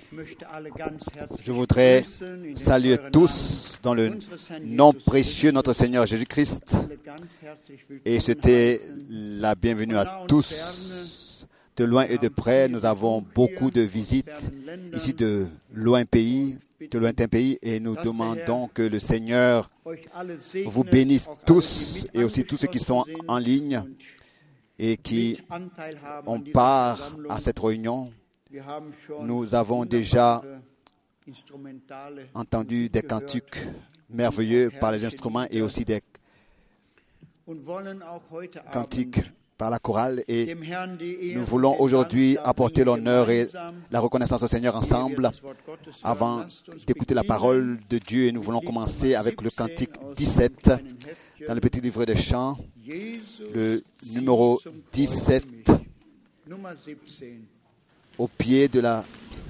Je voudrais saluer tous dans le nom précieux de notre Seigneur Jésus-Christ et souhaiter la bienvenue à tous. De loin et de près, nous avons beaucoup de visites ici de lointains pays, et nous demandons que le Seigneur vous bénisse tous et aussi tous ceux qui sont en ligne et qui ont part à cette réunion. Nous avons déjà entendu des cantiques merveilleux par les instruments et aussi des cantiques par la chorale. Et nous voulons aujourd'hui apporter l'honneur et la reconnaissance au Seigneur ensemble avant d'écouter la parole de Dieu. Et nous voulons commencer avec le cantique 17 dans le petit livret des chants, le numéro 17, au pied de la...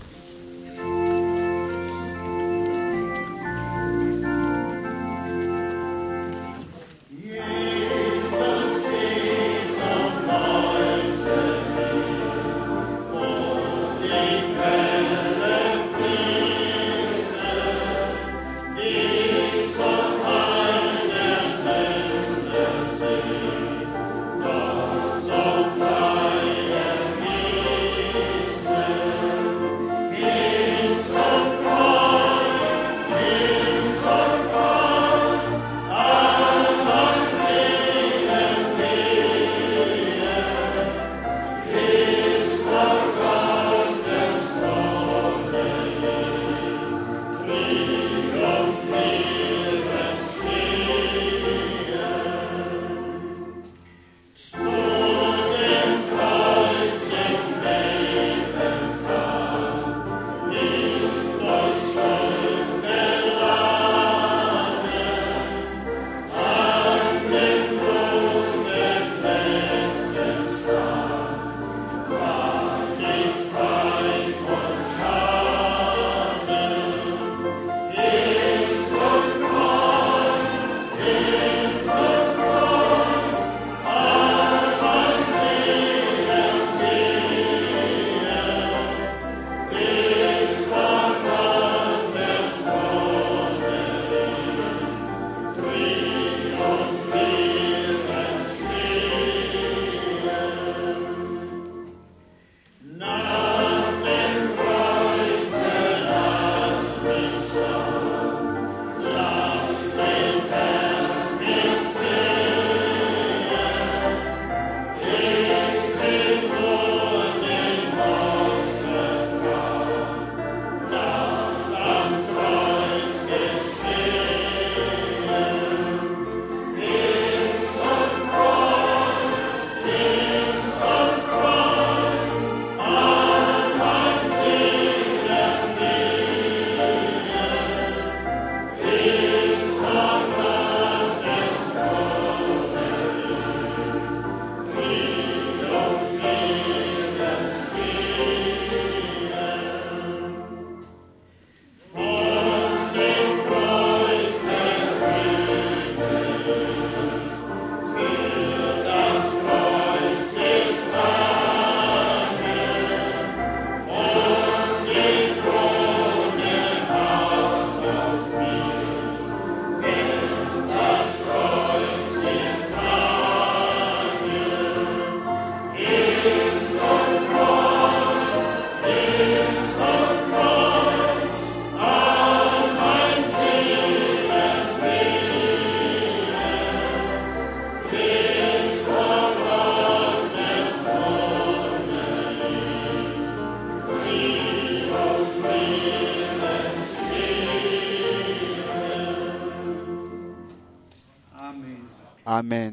Amen.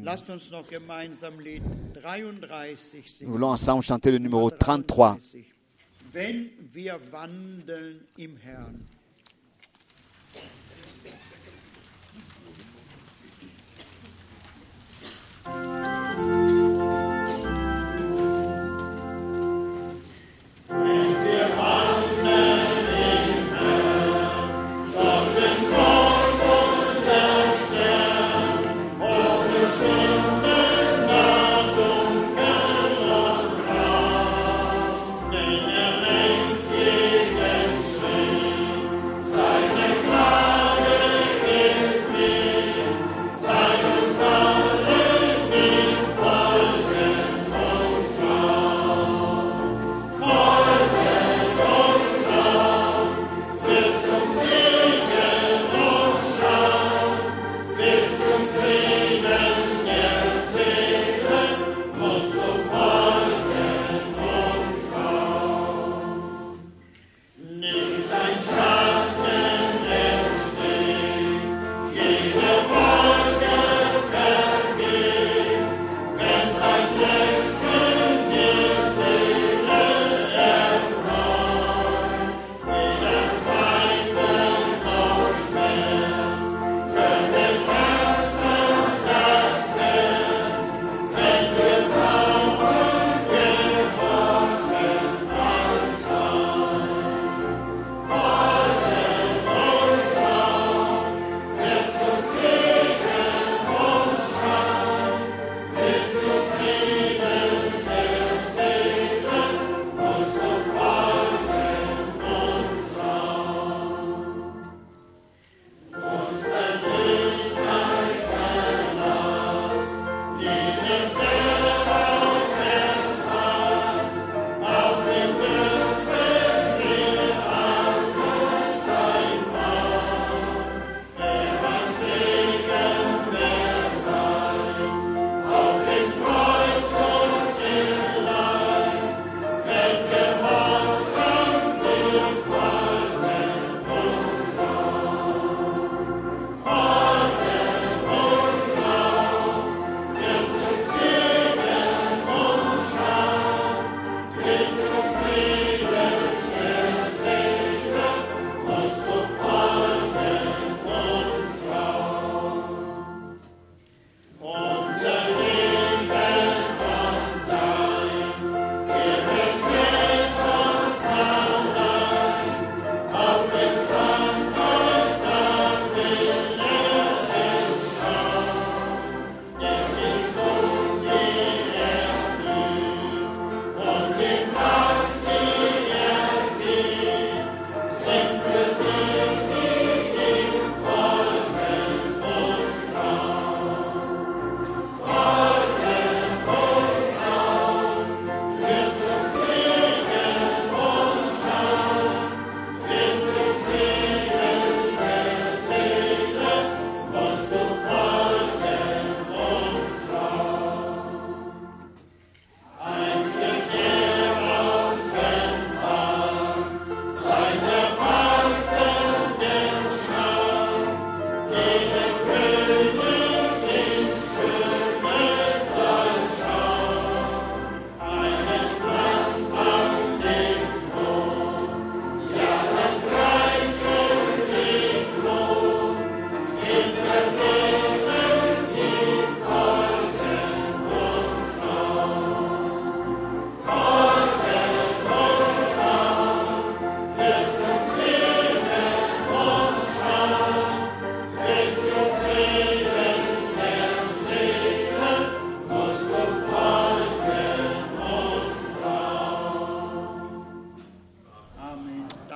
Nous voulons ensemble chanter le numéro 33. Wenn wir wandeln im Herrn.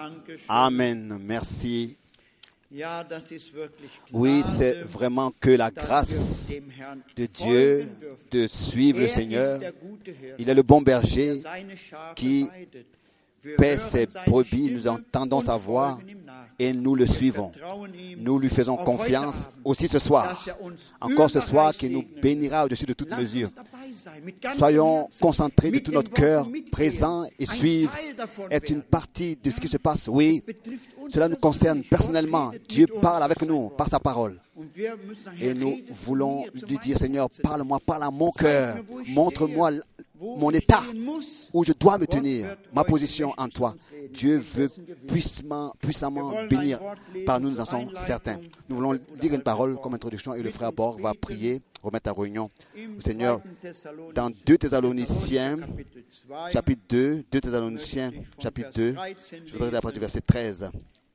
Amen. Merci. Ja, das ist wirklich Oui, c'est Gnade, vraiment que la dass grâce wir dem Herrn de Dieu folgen dürfen. de suivre le Seigneur. Ist der gute Hirte, Il est le bon der berger seine Schafe qui weidet. Wir paie hören ses seine brebis, nous Stimme entendons und sa voix folgen ihm nach. et nous le Wir suivons. vertrauen ihm Nous lui faisons auch confiance heute Abend, aussi ce soir. dass er uns Encore ce soir, überreich qu'il nous segnen bénira au-dessus de toute Lass uns mesure. dabei sein, mit ganzem Soyons Herzen, concentrés de mit tout den notre Worten cœur, mitgehen. présents et Ein suivre, Teil davon est une werden. partie de ce qui se passe. Oui, Es betrifft uns cela nous concerne persönlich. Gott personnellement. redet Dieu mit uns parle avec durch nous sein Wort. par sa parole. Und wir müssen sagen, Et Herr, nous rede zu voulons mir, zu lui dire, meinem Seigneur, Herzen. parle-moi, parle à mon Zeig cœur. mir, wo ich Montre-moi stehe, wo mon ich état, stehen muss. où je dois me Gott tenir, wird ma heute position en mächtig toi. zu uns reden. Dieu Wir veut wissen gewiss. puissamment Wir wollen bénir ein Wort lesen par nous, nous en zur sommes certains. Einleitung. Nous voulons lire une parole comme Borg introduction et le mit frère uns Borg va beten. prier, remettre la réunion Im au Seigneur. 2. Dans 2 Thessaloniciens, Kapitel 2, chapitre 2, 2 Thessaloniciens, chapitre 2, je voudrais lire à partir du verset 13.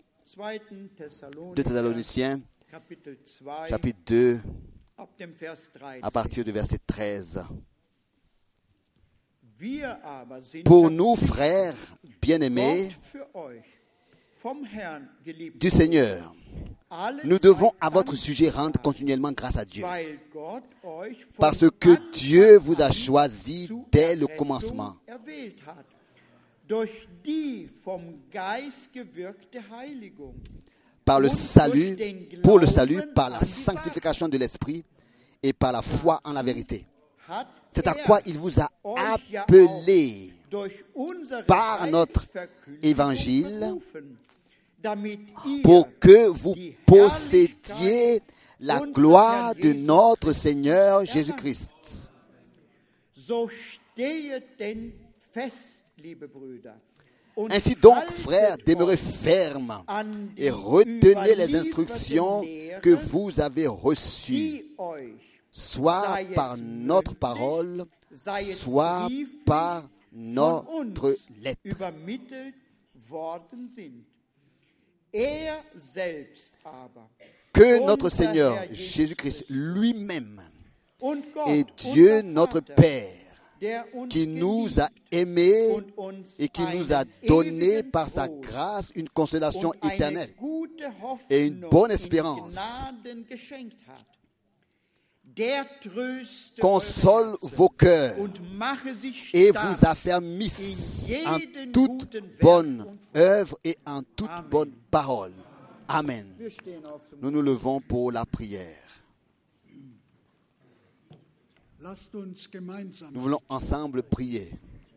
2 Thessaloniciens, Kapitel 2, chapitre 2, ab dem Vers 13. à partir du verset 13. Wir aber sind Pour nous, frères bien-aimés Gott für euch, vom Herrn geliebt, du Seigneur, alle nous devons Zeit à votre Dank sujet zu rendre sagen, continuellement grâce à Dieu. weil Gott euch von Parce que Anfang Dieu vous a an choisi zu dès le Errettung commencement erwählt hat, durch die vom Geist gewirkte Heiligung, par le und salut, durch den pour le Glauben salut, par la an die sanctification de l'esprit et par la foi en la vérité. hat C'est à er quoi il vous a euch ja appelé auch durch unsere par notre Heilsverkündigung évangile berufen, damit ihr pour que vous die possédiez la unseres gloire Herrn de Jesus notre Christus Seigneur erlangt. Jésus-Christ. So stehet denn fest, liebe Brüder. Und Ainsi donc, haltet frères, demeurez euch fermes an die et retenez les überlieferten instructions Lehren, que vous avez reçues, die euch, soit sei es par notre mündlich, parole, sei es soit brieflich, par von notre uns lettre. übermittelt worden sind. Er selbst aber, Que notre unser Seigneur Herr Jesus Jésus-Christ lui-même und Gott, et Dieu unser notre Vater, Père, der uns qui nous geliebt a aimés und uns et qui nous a einen donné ewigen par sa Trost grâce une consolation und eine éternelle gute et une Hoffnung bonne in espérance. Gnaden geschenkt hat. Der tröste console eure Herzen vos cœurs und mache sich et stark vous affermisse in en jeden toute guten Werk bonne und œuvre et en toute Amen. bonne parole. Amen. Wir stehen auf zum Nous nous levons pour la prière. Lasst uns gemeinsam, Nous voulons ensemble prier.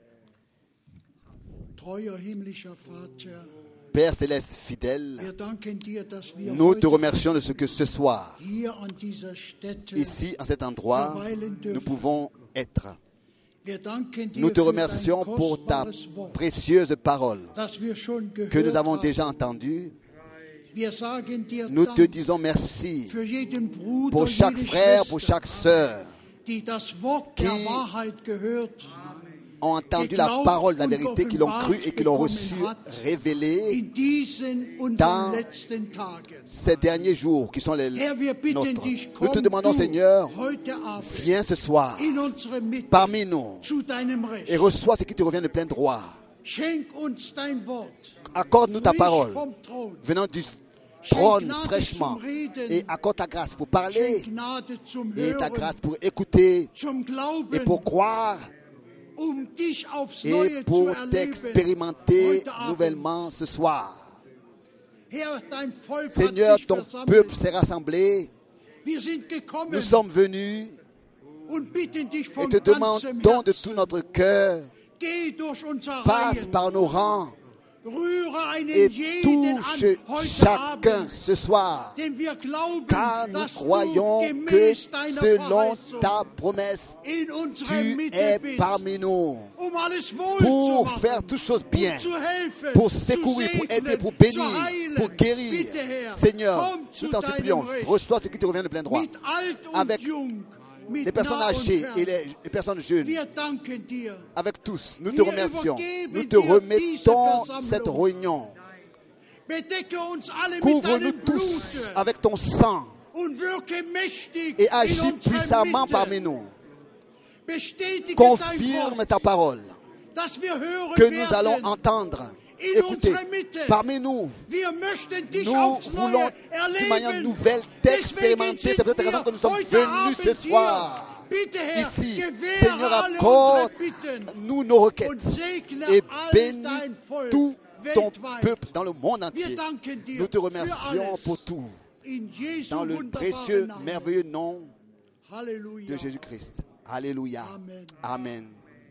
treuer himmlischer Vater, Père céleste fidèle, wir danken dir, dass wir nous te heute remercions de ce que ce soir, hier an dieser Stätte, ici, en cet endroit, nous pouvons être. wir danken dir Nous te für dein remercions pour ta kostbares Wort, précieuse parole das wir schon que gehört nous avons haben. déjà entendue. Wir sagen dir Nous te Dank disons merci für jeden Bruder, pour chaque jede frère, pour Schwester, chaque sœur die das Wort der qui Wahrheit gehört, ont entendu la parole de la vérité, qui l'ont cru et qui l'ont reçu révélée in diesen unseren dans letzten Tagen. ces derniers jours qui sont les Herr, wir bitten nôtres. dich, Nous te komm demandons, du Seigneur, heute Abend viens ce soir in unsere Mitte parmi nous zu deinem Recht. et reçois ce qui te revient de plein droit. Schenk uns dein Wort, Accorde-nous ta frisch parole, vom Thron. venant du Schenk trône Gnade fraîchement, zum Reden, et accorde ta grâce pour parler schenk Gnade zum et ta Hören, grâce pour écouter zum Glauben, et pour croire dich aufs et Neue zu pour erleben. t'expérimenter Heute Abend. nouvellement ce soir. Herr, dein Volk Seigneur, hat sich ton versammelt. peuple s'est rassemblé. Wir sind gekommen Nous sommes venus und bitten dich et von te ganzem demandons de Herzen. tout notre cœur, Geh durch unsere passe Reihen, par nos rangs rühre einen et jeden touche an heute chacun Abend, ce soir, denn wir glauben, car nous dass croyons du que gemäß deiner selon Verheißung ta promesse, in unserer tu Mitte es bist, parmi nous alles wohl pour zu faire machen, toutes choses bien, zu helfen, pour zu secourir, pour segnen, aider, pour zu bénir, heilen. pour guérir. Bitte, Herr, Seigneur, komm zu nous t'en deinem supplions, Recht. reçois ce qui te revient de plein droit. Mit alt und Avec jung, mit les personnes nah und âgées fern. et les personnes jeunes, Wir danken dir. avec tous, nous te Wir remercions. übergeben Nous te dir remettons diese cette Versammlung. réunion. Bedecke uns alle mit Couvre-nous deinem tous Blut avec ton sang und wirke mächtig et in agis unserer puissamment Mitte. parmi nous. Bestätige Confirme dein ta Wort, parole dass wir hören que nous werden allons entendre in écoutez, unserer Mitte. parmi nous, Wir möchten dich nous aufs voulons Neue d'une manière erleben. nouvelle d'expérimenter. C'est pour cette raison que nous sommes venus ce soir. Bitte, Herr, Ici, gewähre Seigneur, alle accorde unsere Bitten nous nos requêtes und segne et all bénis dein Volk tout ton weltweit. peuple dans le monde Wir entier. danken dir Nous te für remercions alles. pour tout. In Jesu Dans le wunderbaren précieux, Namen. merveilleux nom Halleluja. de Jésus-Christ. Alléluia. Amen. Amen.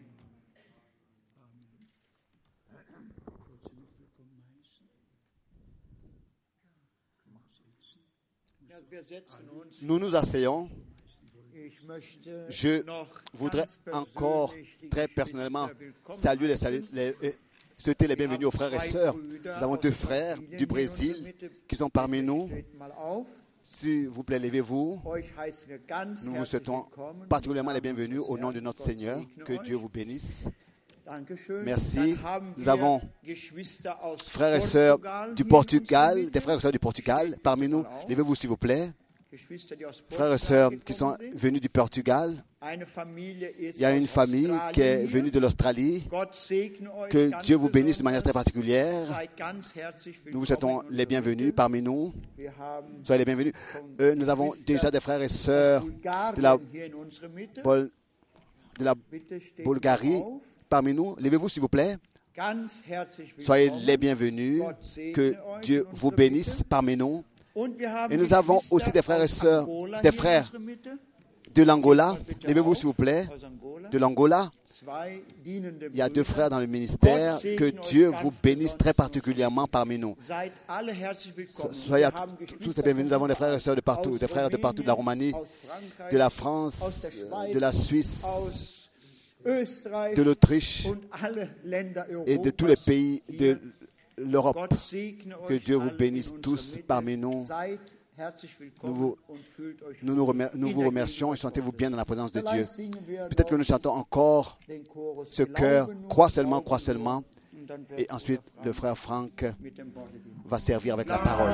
Ja, wir setzen uns. Nous nous asseyons. Ich möchte Je noch voudrais ganz encore persönlich die très Geschwister personnellement willkommen saluer heißen. souhaiter les bienvenus aux frères et sœurs. Nous avons deux frères du Brésil qui sont parmi nous. Steht mal auf. S'il vous plaît, levez-vous. Euch heißen wir ganz Nous vous herzlich souhaitons willkommen. particulièrement les Im Namen bienvenus unseres au nom de Herrn. notre Gott Seigneur. segne Que euch. Dieu vous bénisse. Dankeschön. Merci. Dann haben Nous wir avons Geschwister aus Frères et sœurs Portugal du hier in Portugal, unserer des frères et sœurs du Portugal parmi nous. Levez-vous s'il vous plaît. Geschwister, die aus Frères et Portugal sœurs qui gekommen sont sind. venus du Portugal. Eine Familie ist Il y a une aus famille qui est Australien venue hier. de l'Australie. Gott segne euch Que ganz Dieu vous bénisse de manière très besonders. particulière. Seid ganz herzlich Nous vous willkommen souhaitons in les unserer bienvenus Mitte. parmi nous. Wir haben Soyez les bienvenus. Nous avons déjà des frères et sœurs de la, Bulgarien hier in unserer Mitte. de la Bitte steht Bulgarie auf. parmi nous. Levez-vous s'il vous plaît. Ganz herzlich Soyez willkommen. les bienvenus. Gott segne Que euch Dieu in vous unserer bénisse Mitte. parmi nous. Und wir haben Et nous avons Geschwister aussi des frères et aus sœurs, Angola des hier in frères unserer Mitte. de l'Angola. Bitte Levez-vous auf, s'il vous plaît. aus Angola. De l'Angola. Zwei dienende Il y a deux Brüder. frères dans le ministère. Gott segne Que euch Dieu ganz vous bénisse très besonders. particulièrement parmi nous. Seid alle herzlich willkommen. Soyez Wir haben tous Geschwister les bienvenus. Nous avons des frères et aus sœurs de partout, des frères de partout, de la Roumanie, aus Frankreich, de la aus France, der Schweiz, de la Suisse, aus Österreich de l'Autriche und alle Länder et de tous les Europas pays hier. de l'Europe. Gott segne Que euch Dieu vous alle bénisse in unserer tous Mitte. parmi nous. Seid herzlich willkommen Nous vous- und fühlt euch Nous wohl nous in vous der remercions et Gegenwart sentez-vous bien dans la présence de Dieu. Vielleicht singen wir Peut-être que nous noch chantons encore den Chorus ce chœur, Glauben nur, crois Glauben seulement, nur. Und dann wird et ensuite Bruder le Frank frère Franck mit dem Wort dienen. va servir avec la parole.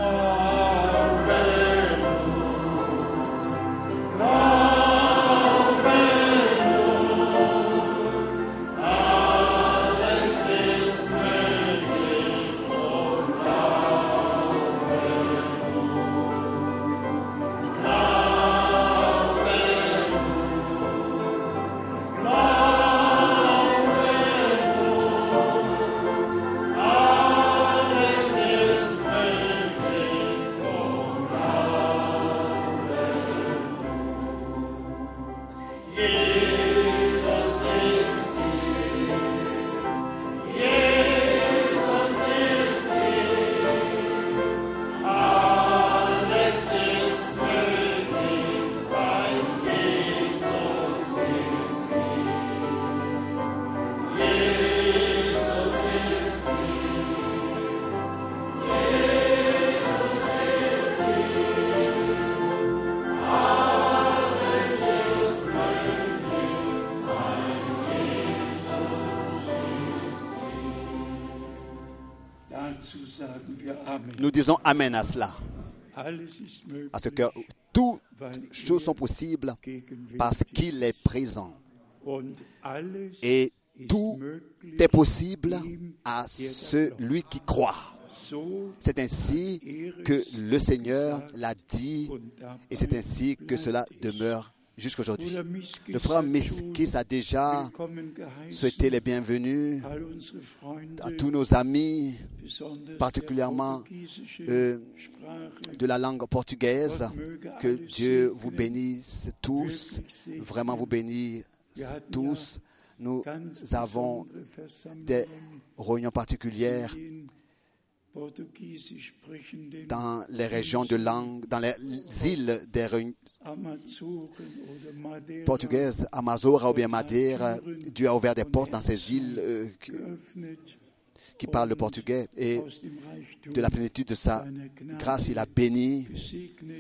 Dazu sagen wir Amen. Nous disons Amen à cela, Alles ist möglich, parce que toutes weil choses sont possibles gegenwärtig parce qu'il est présent. und alles Et ist tout möglich est possible ihm, à der celui qui croit. so C'est ainsi que le Seigneur l'a dit und dabei et c'est ainsi que cela demeure jusqu'aujourd'hui. Le frère Miskis a déjà willkommen geheißen, souhaité les bienvenus all unsere Freunde, à tous nos amis, besonders particulièrement der portugiesische Sprache. de la langue portugaise. Que Dieu vous bénisse tous, vraiment vous bénisse tous. Nous Ganz avons besondere Versammlungen des réunions particulières in portugiesisch sprechenden dans les régions de langue, dans les îles des réunions Amazoren oder Madeira portugaises, Amazora ou bien Madeira. Dieu a ouvert des portes dans ces îles geöffnet qui parlent le portugais et aus dem Reichtum de la plénitude de sa seiner Gnade grâce, il a béni. gesegnet.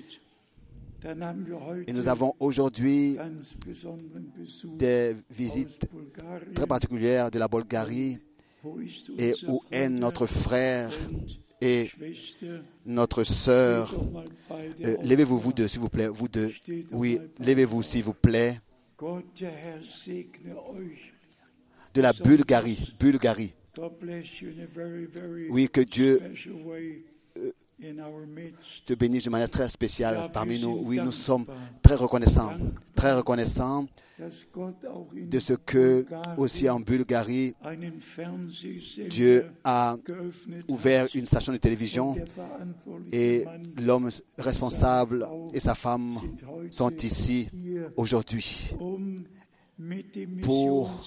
Dann haben wir heute Et nous avons aujourd'hui ganz besonderen Besuch des visites aus Bulgarien. très particulières de la Bulgarie Wo ist et unser où est Bruder notre frère und et Schwester? notre sœur. Steht doch mal beide auf. Levez-vous, vous deux, s'il vous plaît. Vous deux. Oui, levez-vous, s'il vous plaît. Gott, der Herr, segne euch. De la Bulgarie. Bulgarie. Oui, que Dieu te bénisse de manière très spéciale parmi nous. Oui, nous sommes très reconnaissants de ce que, aussi en Bulgarie, Dieu a ouvert une station de télévision et l'homme responsable et sa femme sont ici aujourd'hui pour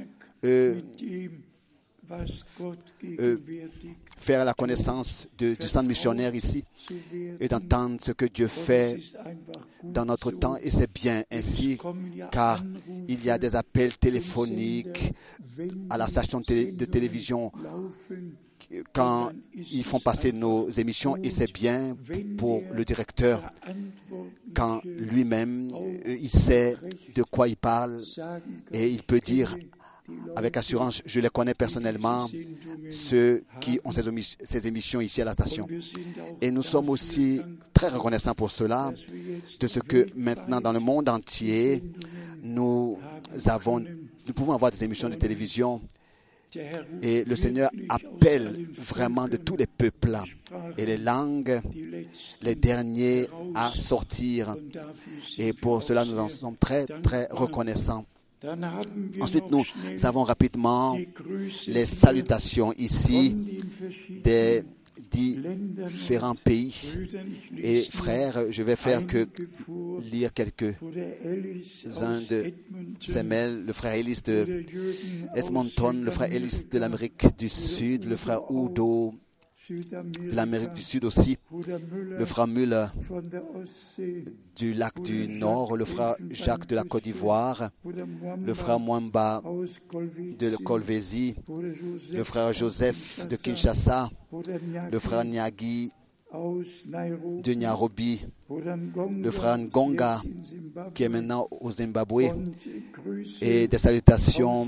faire la connaissance du centre missionnaire ici et d'entendre ce que Dieu fait dans notre temps. Et c'est bien ainsi, car il y a des appels téléphoniques à la station de télévision quand ils font passer nos émissions, et c'est bien pour le directeur quand lui-même il sait de quoi il parle et il peut dire avec assurance, je les connais personnellement, ceux qui ont ces émissions ici à la station. Et nous sommes aussi très reconnaissants pour cela, de ce que maintenant dans le monde entier, nous pouvons avoir des émissions de télévision. Et le Seigneur appelle vraiment de tous les peuples et les langues, les derniers à sortir. Et pour cela, nous en sommes très, très reconnaissants. Ensuite, nous avons rapidement les salutations ici des différents pays. Et frères, je vais faire que lire quelques-uns de ces mails. Le frère Ellis de Edmonton, le frère Ellis de l'Amérique du Sud, le frère Udo de l'Amérique du Sud aussi, le frère Müller du lac du Nord, le frère Jacques de la Côte d'Ivoire, le frère Mwamba de Kolwezi, le frère Joseph de Kinshasa, le frère Nyagi de Nairobi, le frère Ngonga qui est maintenant au Zimbabwe, et des salutations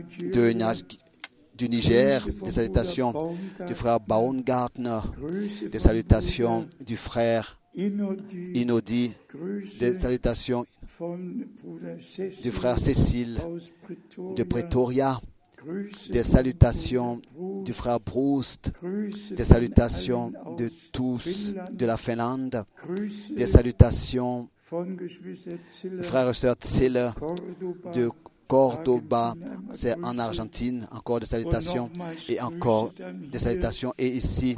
du Niger, des salutations du frère Baumgartner, des salutations du frère Inodi, des salutations du frère Cécile de Pretoria, des salutations du frère Proust, des salutations de tous de la Finlande, des salutations du frère et sœur Zille de Cordoba, c'est en Argentine, encore des salutations et encore des salutations. Et ici,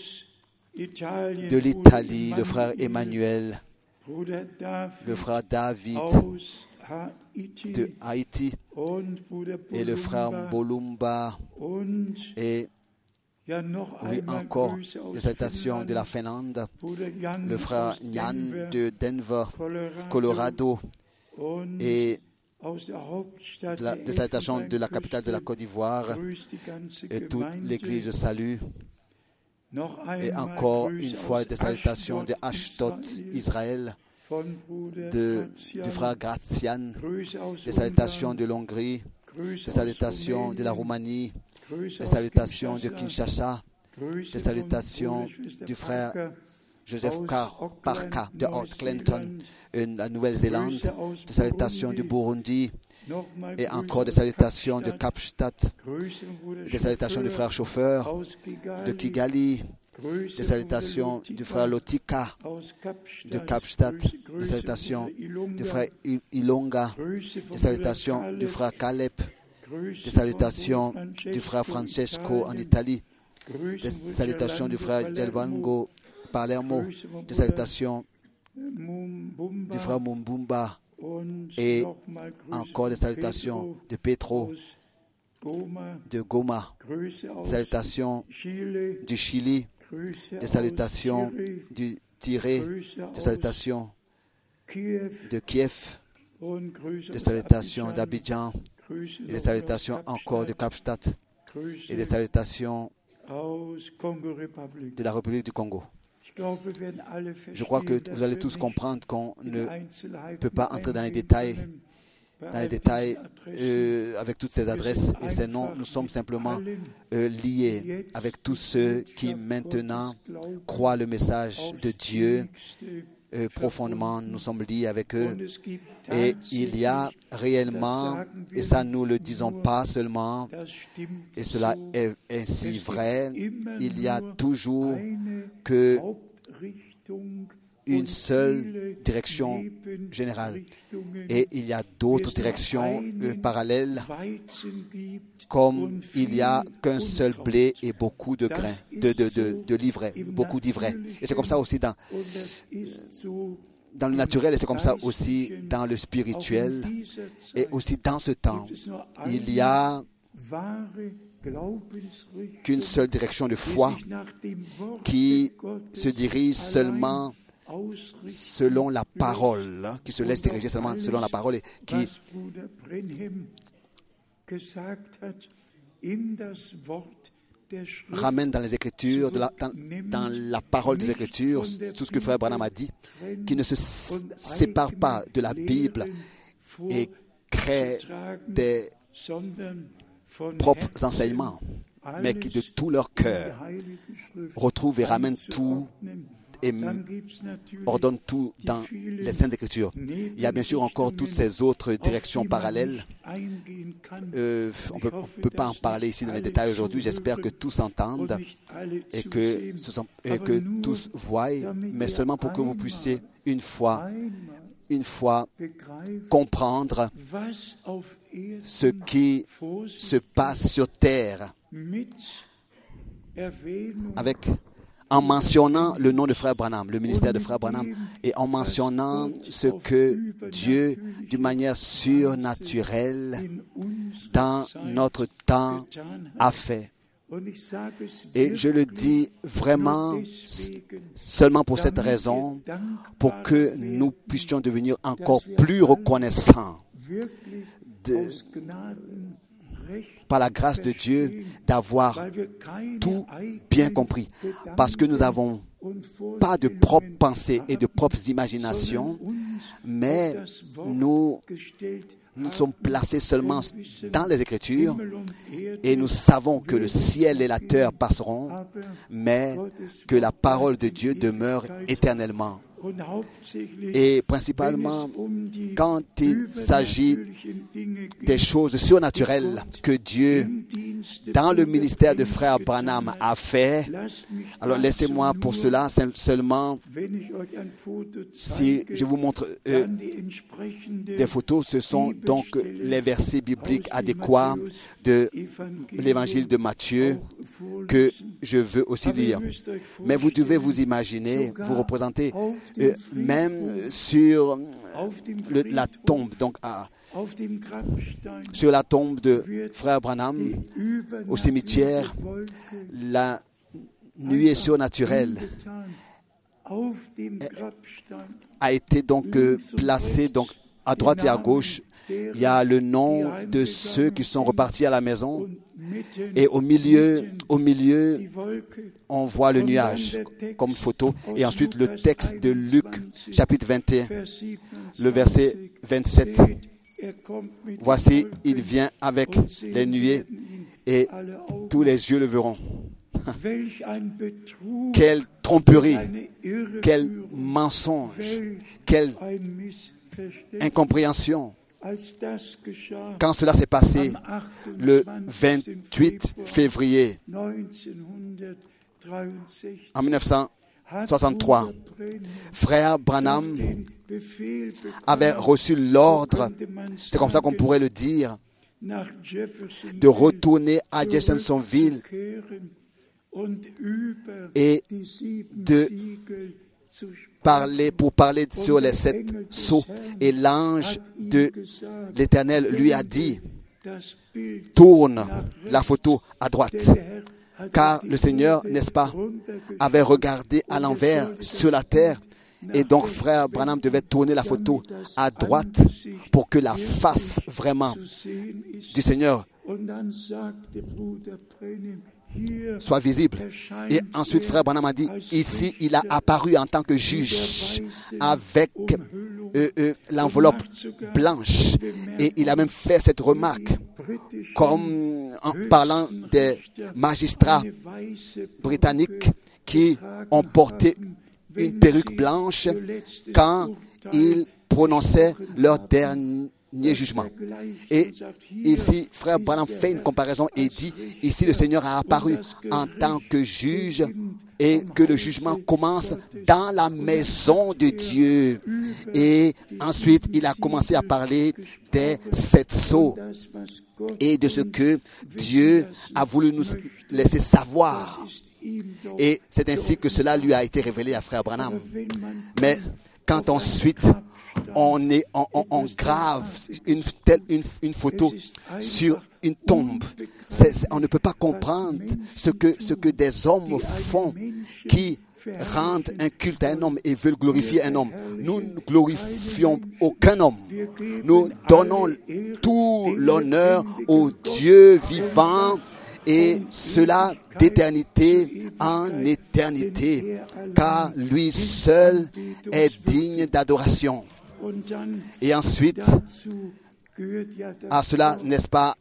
de l'Italie, le frère Emmanuel, le frère David de Haïti et le frère Bolumba et oui, encore des salutations de la Finlande, le frère Yann de Denver, Colorado et des salutations de la capitale de la Côte d'Ivoire et toute l'Église salue. Et encore une fois des salutations de Ashdod, Israël, du frère Grazian, des salutations de l'Hongrie, des salutations de la Roumanie, des salutations de Kinshasa, des salutations du frère Joseph Parka de Hort Clinton, la Nouvelle-Zélande, des salutations du Burundi, et encore des salutations de Kapstadt, des salutations du frère Chauffeur de Kigali, des salutations du frère Lotika de Kapstadt, des salutations du frère Ilonga, des salutations du frère Caleb, des salutations du frère Francesco en Italie, des salutations du frère Gelbango Palermo, des salutations du frère Mumbumba et encore des salutations de Petro de Goma, des salutations du Chili, des salutations du Tiré, des salutations de Kiev, des salutations d'Abidjan, et des salutations encore de Kapstadt et des salutations de la République du Congo. Je crois que vous allez tous comprendre qu'on ne peut pas entrer dans les détails avec toutes ces adresses et ces noms. Nous sommes simplement liés avec tous ceux qui maintenant croient le message de Dieu profondément, nous sommes liés avec eux. Et il y a réellement, et ça nous le disons pas seulement, et cela est ainsi vrai, il y a toujours que une seule direction générale. Et il y a d'autres directions parallèles, comme il n'y a qu'un seul blé et beaucoup de grains, de l'ivraie, beaucoup d'ivraie. Et c'est comme ça aussi dans le naturel, et c'est comme ça aussi dans le spirituel, et aussi dans ce temps. Il y a qu'une seule direction de foi qui se dirige seulement selon la parole, qui se laisse diriger seulement selon la parole et qui ramène dans les Écritures, dans la parole des Écritures, tout ce que Frère Branham a dit, qui ne se sépare pas de la Bible et crée des propres enseignements, mais qui de tout leur cœur retrouvent et ramènent tout et ordonne tout dans les Saintes Écritures. Il y a bien sûr encore toutes ces autres directions parallèles. On ne peut pas en parler ici dans les détails aujourd'hui. J'espère que tous entendent et que tous voient, mais seulement pour que vous puissiez une fois comprendre ce qui se passe sur terre en mentionnant le nom de Frère Branham, le ministère de Frère Branham, et en mentionnant ce que Dieu, d'une manière surnaturelle, dans notre temps, a fait. Et je le dis vraiment seulement pour cette raison, pour que nous puissions devenir encore plus reconnaissants par la grâce de Dieu, d'avoir tout bien compris. Parce que nous n'avons pas de propres pensées et de propres imaginations, mais nous sommes placés seulement dans les Écritures et nous savons que le ciel et la terre passeront, mais que la parole de Dieu demeure éternellement. Et principalement, quand il s'agit des choses surnaturelles que Dieu, dans le ministère de Frère Branham, a fait, alors laissez-moi pour cela seulement, si je vous montre des photos, ce sont donc les versets bibliques adéquats de l'évangile de Matthieu que je veux aussi lire. Mais vous devez vous imaginer, vous représenter, même sur la tombe, donc sur la tombe de Frère Branham, au cimetière, la nuée surnaturelle a été donc placée donc à droite et à gauche. Il y a le nom de ceux qui sont repartis à la maison. Et au milieu, on voit le nuage comme photo. Et ensuite, le texte de Luc, chapitre 21, le verset 27. Voici, il vient avec les nuées et tous les yeux le verront. Quelle tromperie, quel mensonge, quelle incompréhension. Quand cela s'est passé le 28 février en 1963, Frère Branham avait reçu l'ordre, c'est comme ça qu'on pourrait le dire, de retourner à Jeffersonville et de parler sur les 7 sceaux. Et l'ange de l'Éternel lui a dit, tourne la photo à droite. Car le Seigneur, n'est-ce pas, avait regardé à l'envers sur la terre. Et donc, Frère Branham devait tourner la photo à droite pour que la face vraiment du Seigneur soit visible. Et ensuite, Frère Branham a dit, ici, il a apparu en tant que juge avec l'enveloppe blanche. Et il a même fait cette remarque, comme en parlant des magistrats britanniques qui ont porté une perruque blanche quand ils prononçaient leur dernier jugement. Et ici, frère Branham fait une comparaison et dit, ici le Seigneur a apparu en tant que juge et que le jugement commence dans la maison de Dieu. Et ensuite, il a commencé à parler des 7 sceaux et de ce que Dieu a voulu nous laisser savoir. Et c'est ainsi que cela lui a été révélé à frère Branham. Mais quand ensuite on grave une photo sur une tombe, on ne peut pas comprendre ce que des hommes font qui rendent un culte à un homme et veulent glorifier un homme. Nous ne glorifions aucun homme. Nous donnons tout l'honneur au Dieu vivant, et cela d'éternité en éternité, car lui seul est digne d'adoration. Et ensuite, à cela, n'est-ce pas,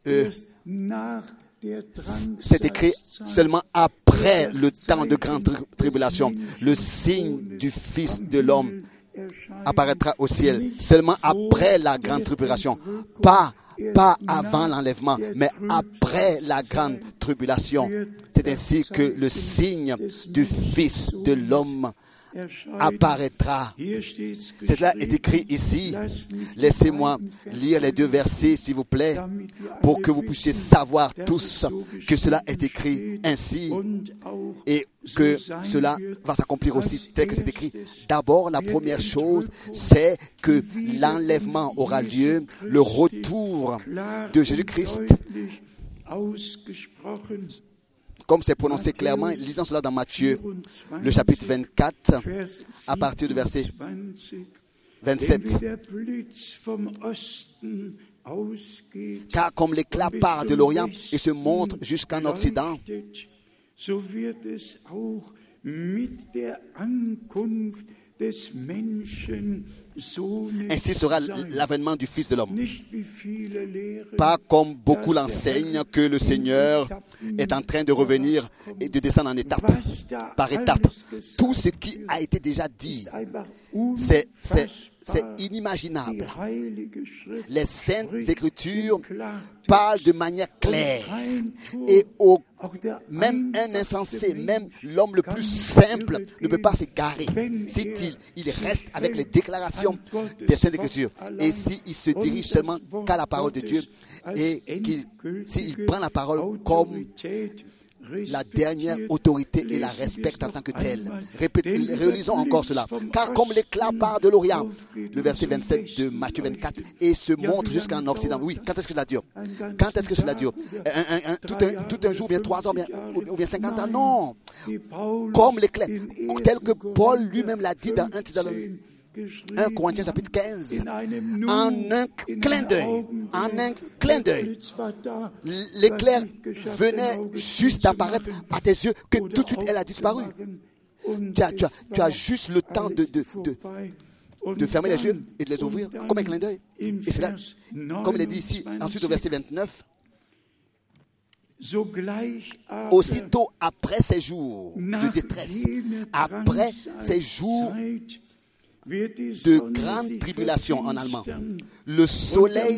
c'est écrit seulement après le temps de grande tribulation, le signe du Fils de l'homme apparaîtra au ciel, seulement après la grande tribulation, pas avant l'enlèvement, mais après la grande tribulation. C'est ainsi que le signe du Fils de l'homme apparaîtra. Cela est écrit ici. Laissez-moi lire les 2 versets, s'il vous plaît, pour que vous puissiez savoir tous que cela est écrit ainsi et que cela va s'accomplir aussi tel que c'est écrit. D'abord, la première chose, c'est que l'enlèvement aura lieu, le retour de Jésus-Christ. Comme c'est prononcé clairement, lisons cela dans Matthieu, le chapitre 24, à partir du verset 27. Car comme l'éclat part de l'Orient et se montre jusqu'en Occident, ainsi sera l'avènement du Fils de l'homme. Pas comme beaucoup l'enseignent que le Seigneur est en train de revenir et de descendre en étape, par étape. Tout ce qui a été déjà dit, c'est inimaginable. Les Saintes Écritures parlent de manière claire et même un insensé, même l'homme le plus simple ne peut pas s'égarer s'il reste avec les déclarations des Saintes Écritures et s'il se dirige seulement qu'à la parole de Dieu et s'il prend la parole comme la dernière autorité et la respecte en tant que telle. Relisons encore cela. Car comme l'éclat part de l'Orient, le verset 27 de Matthieu 24, et se montre jusqu'en Occident. Oui, quand est-ce que cela dure? Quand est-ce que cela dure? Tout un jour, bien 3 ans, ou bien 50 ans? Non. Comme l'éclat, tel que Paul lui-même l'a dit dans 1 Corinthiens chapitre 15, en un clin d'œil, l'éclair venait juste apparaître à tes yeux que tout de suite elle a disparu. Tu as juste le temps de fermer les yeux et de les ouvrir comme un clin d'œil. Et cela, comme il est dit ici, ensuite au verset 29, aussitôt après ces jours de détresse, après ces jours de grande tribulation en allemand, le soleil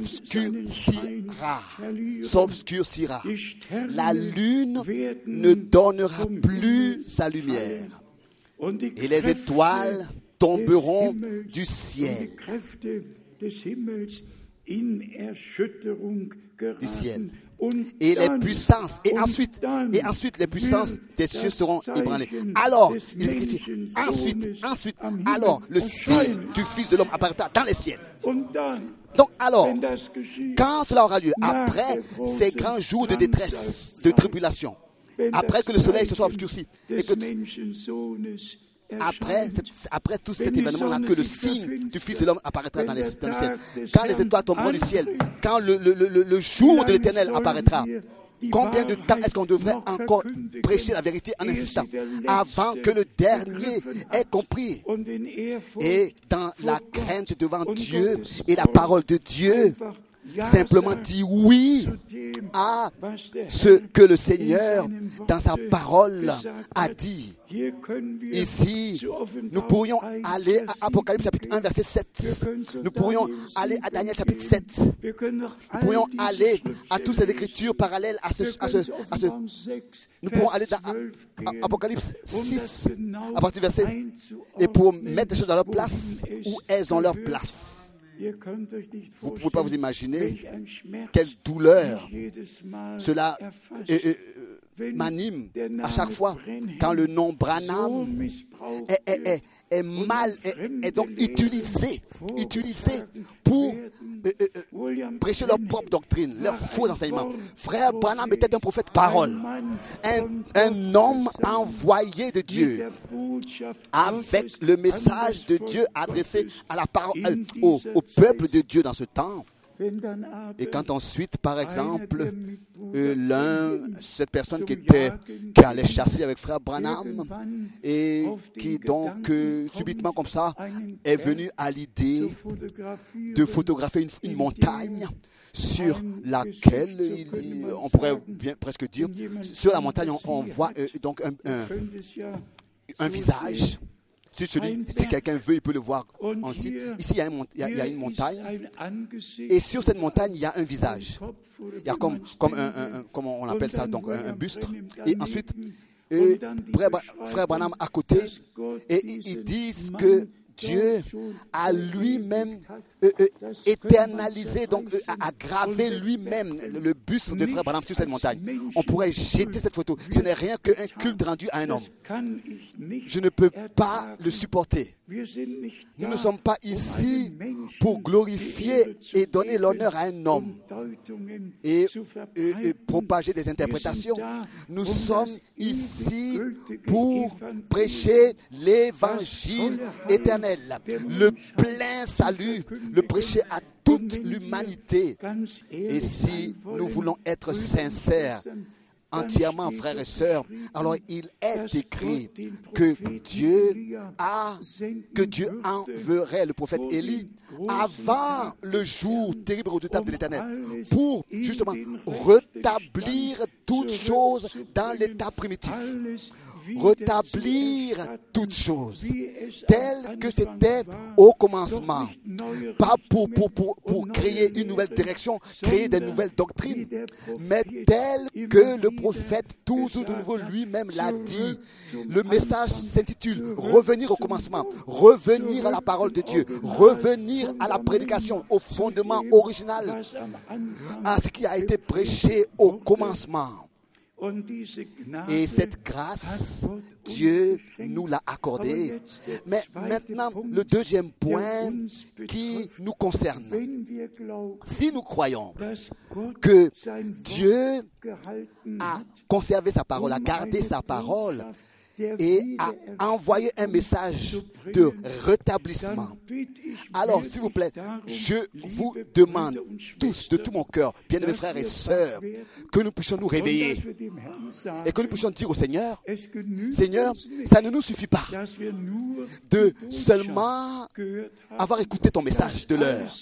s'obscurcira, la lune ne donnera plus sa lumière et les étoiles tomberont du ciel. Et les puissances, et ensuite les puissances des cieux seront ébranlées. Alors, il est écrit, ensuite, alors, le signe du Fils de l'homme apparaîtra dans les ciels. Donc, alors, quand cela aura lieu, après ces grands jours de détresse, de tribulation, après que le soleil se soit obscurci, et que après tout cet événement-là, que le signe du Fils de l'homme apparaîtra dans le ciel. Quand les étoiles tomberont du ciel, quand le jour de l'Éternel apparaîtra, combien de temps est-ce qu'on devrait encore prêcher la vérité en insistant avant que le dernier ait compris? Et dans la crainte devant Dieu et la parole de Dieu, simplement dit oui à ce que le Seigneur, dans sa parole, a dit. Ici, nous pourrions aller à Apocalypse chapitre 1, verset 7. Nous pourrions aller à Daniel chapitre 7. Nous pourrions aller à toutes ces écritures parallèles à ce. Nous pourrons aller dans Apocalypse 6, à partir du verset, et pour mettre les choses à leur place, où elles ont leur place. Vous ne pouvez pas vous imaginer quelle douleur cela m'anime à chaque fois quand le nom Branham est mal, est donc utilisé pour prêcher leur propre doctrine, leur faux enseignement. Frère Branham était un prophète parole, un homme envoyé de Dieu, avec le message de Dieu adressé à la parole, au peuple de Dieu dans ce temps. Et quand ensuite, par exemple, cette personne qui allait chasser avec frère Branham et qui donc subitement comme ça est venu à l'idée de photographier une montagne sur laquelle on pourrait bien presque dire, sur la montagne on voit donc un visage. Si quelqu'un veut, il peut le voir aussi. Ici, il y a une montagne. Et sur cette montagne, il y a un visage. Il y a comme on appelle ça, donc un buste. Et ensuite, frère Branham à côté. Et ils disent que Dieu a lui-même éternalisé, donc a gravé lui-même le buste de frère Branham sur cette montagne. On pourrait jeter cette photo. Ce n'est rien qu'un culte rendu à un homme. Je ne peux pas le supporter. Nous ne sommes pas ici pour glorifier et donner l'honneur à un homme et propager des interprétations. Nous sommes ici pour prêcher l'évangile éternel, le plein salut, le prêcher à toute l'humanité. Et si nous voulons être sincères, entièrement, frères et sœurs, alors il est écrit que Dieu enverrait le prophète Élie avant le jour terrible et redoutable de l'Éternel pour justement rétablir toutes choses dans l'état primitif. Rétablir toutes choses telles que c'était au commencement, pas pour créer une nouvelle direction, créer des nouvelles doctrines, mais telles que le prophète toujours de nouveau lui-même l'a dit. Le message s'intitule « Revenir au commencement », revenir à la parole de Dieu, revenir à la prédication, au fondement original, à ce qui a été prêché au commencement. Et cette grâce, Dieu nous l'a accordée. Mais maintenant, le deuxième point qui nous concerne. Si nous croyons que Dieu a conservé sa parole, a gardé sa parole, et a envoyé un message de rétablissement. Alors, s'il vous plaît, je vous demande tous, de tout mon cœur, bien-aimés frères et sœurs, que nous puissions nous réveiller et que nous puissions dire au Seigneur, Seigneur, ça ne nous suffit pas de seulement avoir écouté ton message de l'heure.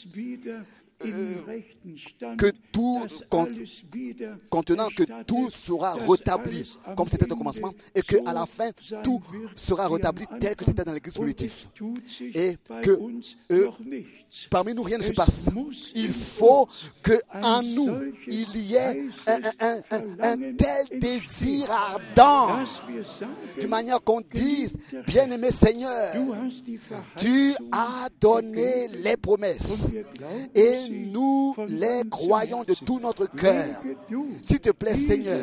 Que tout contenant que tout sera rétabli comme c'était au commencement et qu'à la fin tout sera rétabli tel que c'était dans l'église primitive et que parmi nous rien ne se passe. Il faut qu'en nous il y ait un tel désir ardent de manière qu'on dise, bien-aimé Seigneur, tu as donné les promesses et nous les croyons de tout notre cœur. S'il te plaît, Seigneur,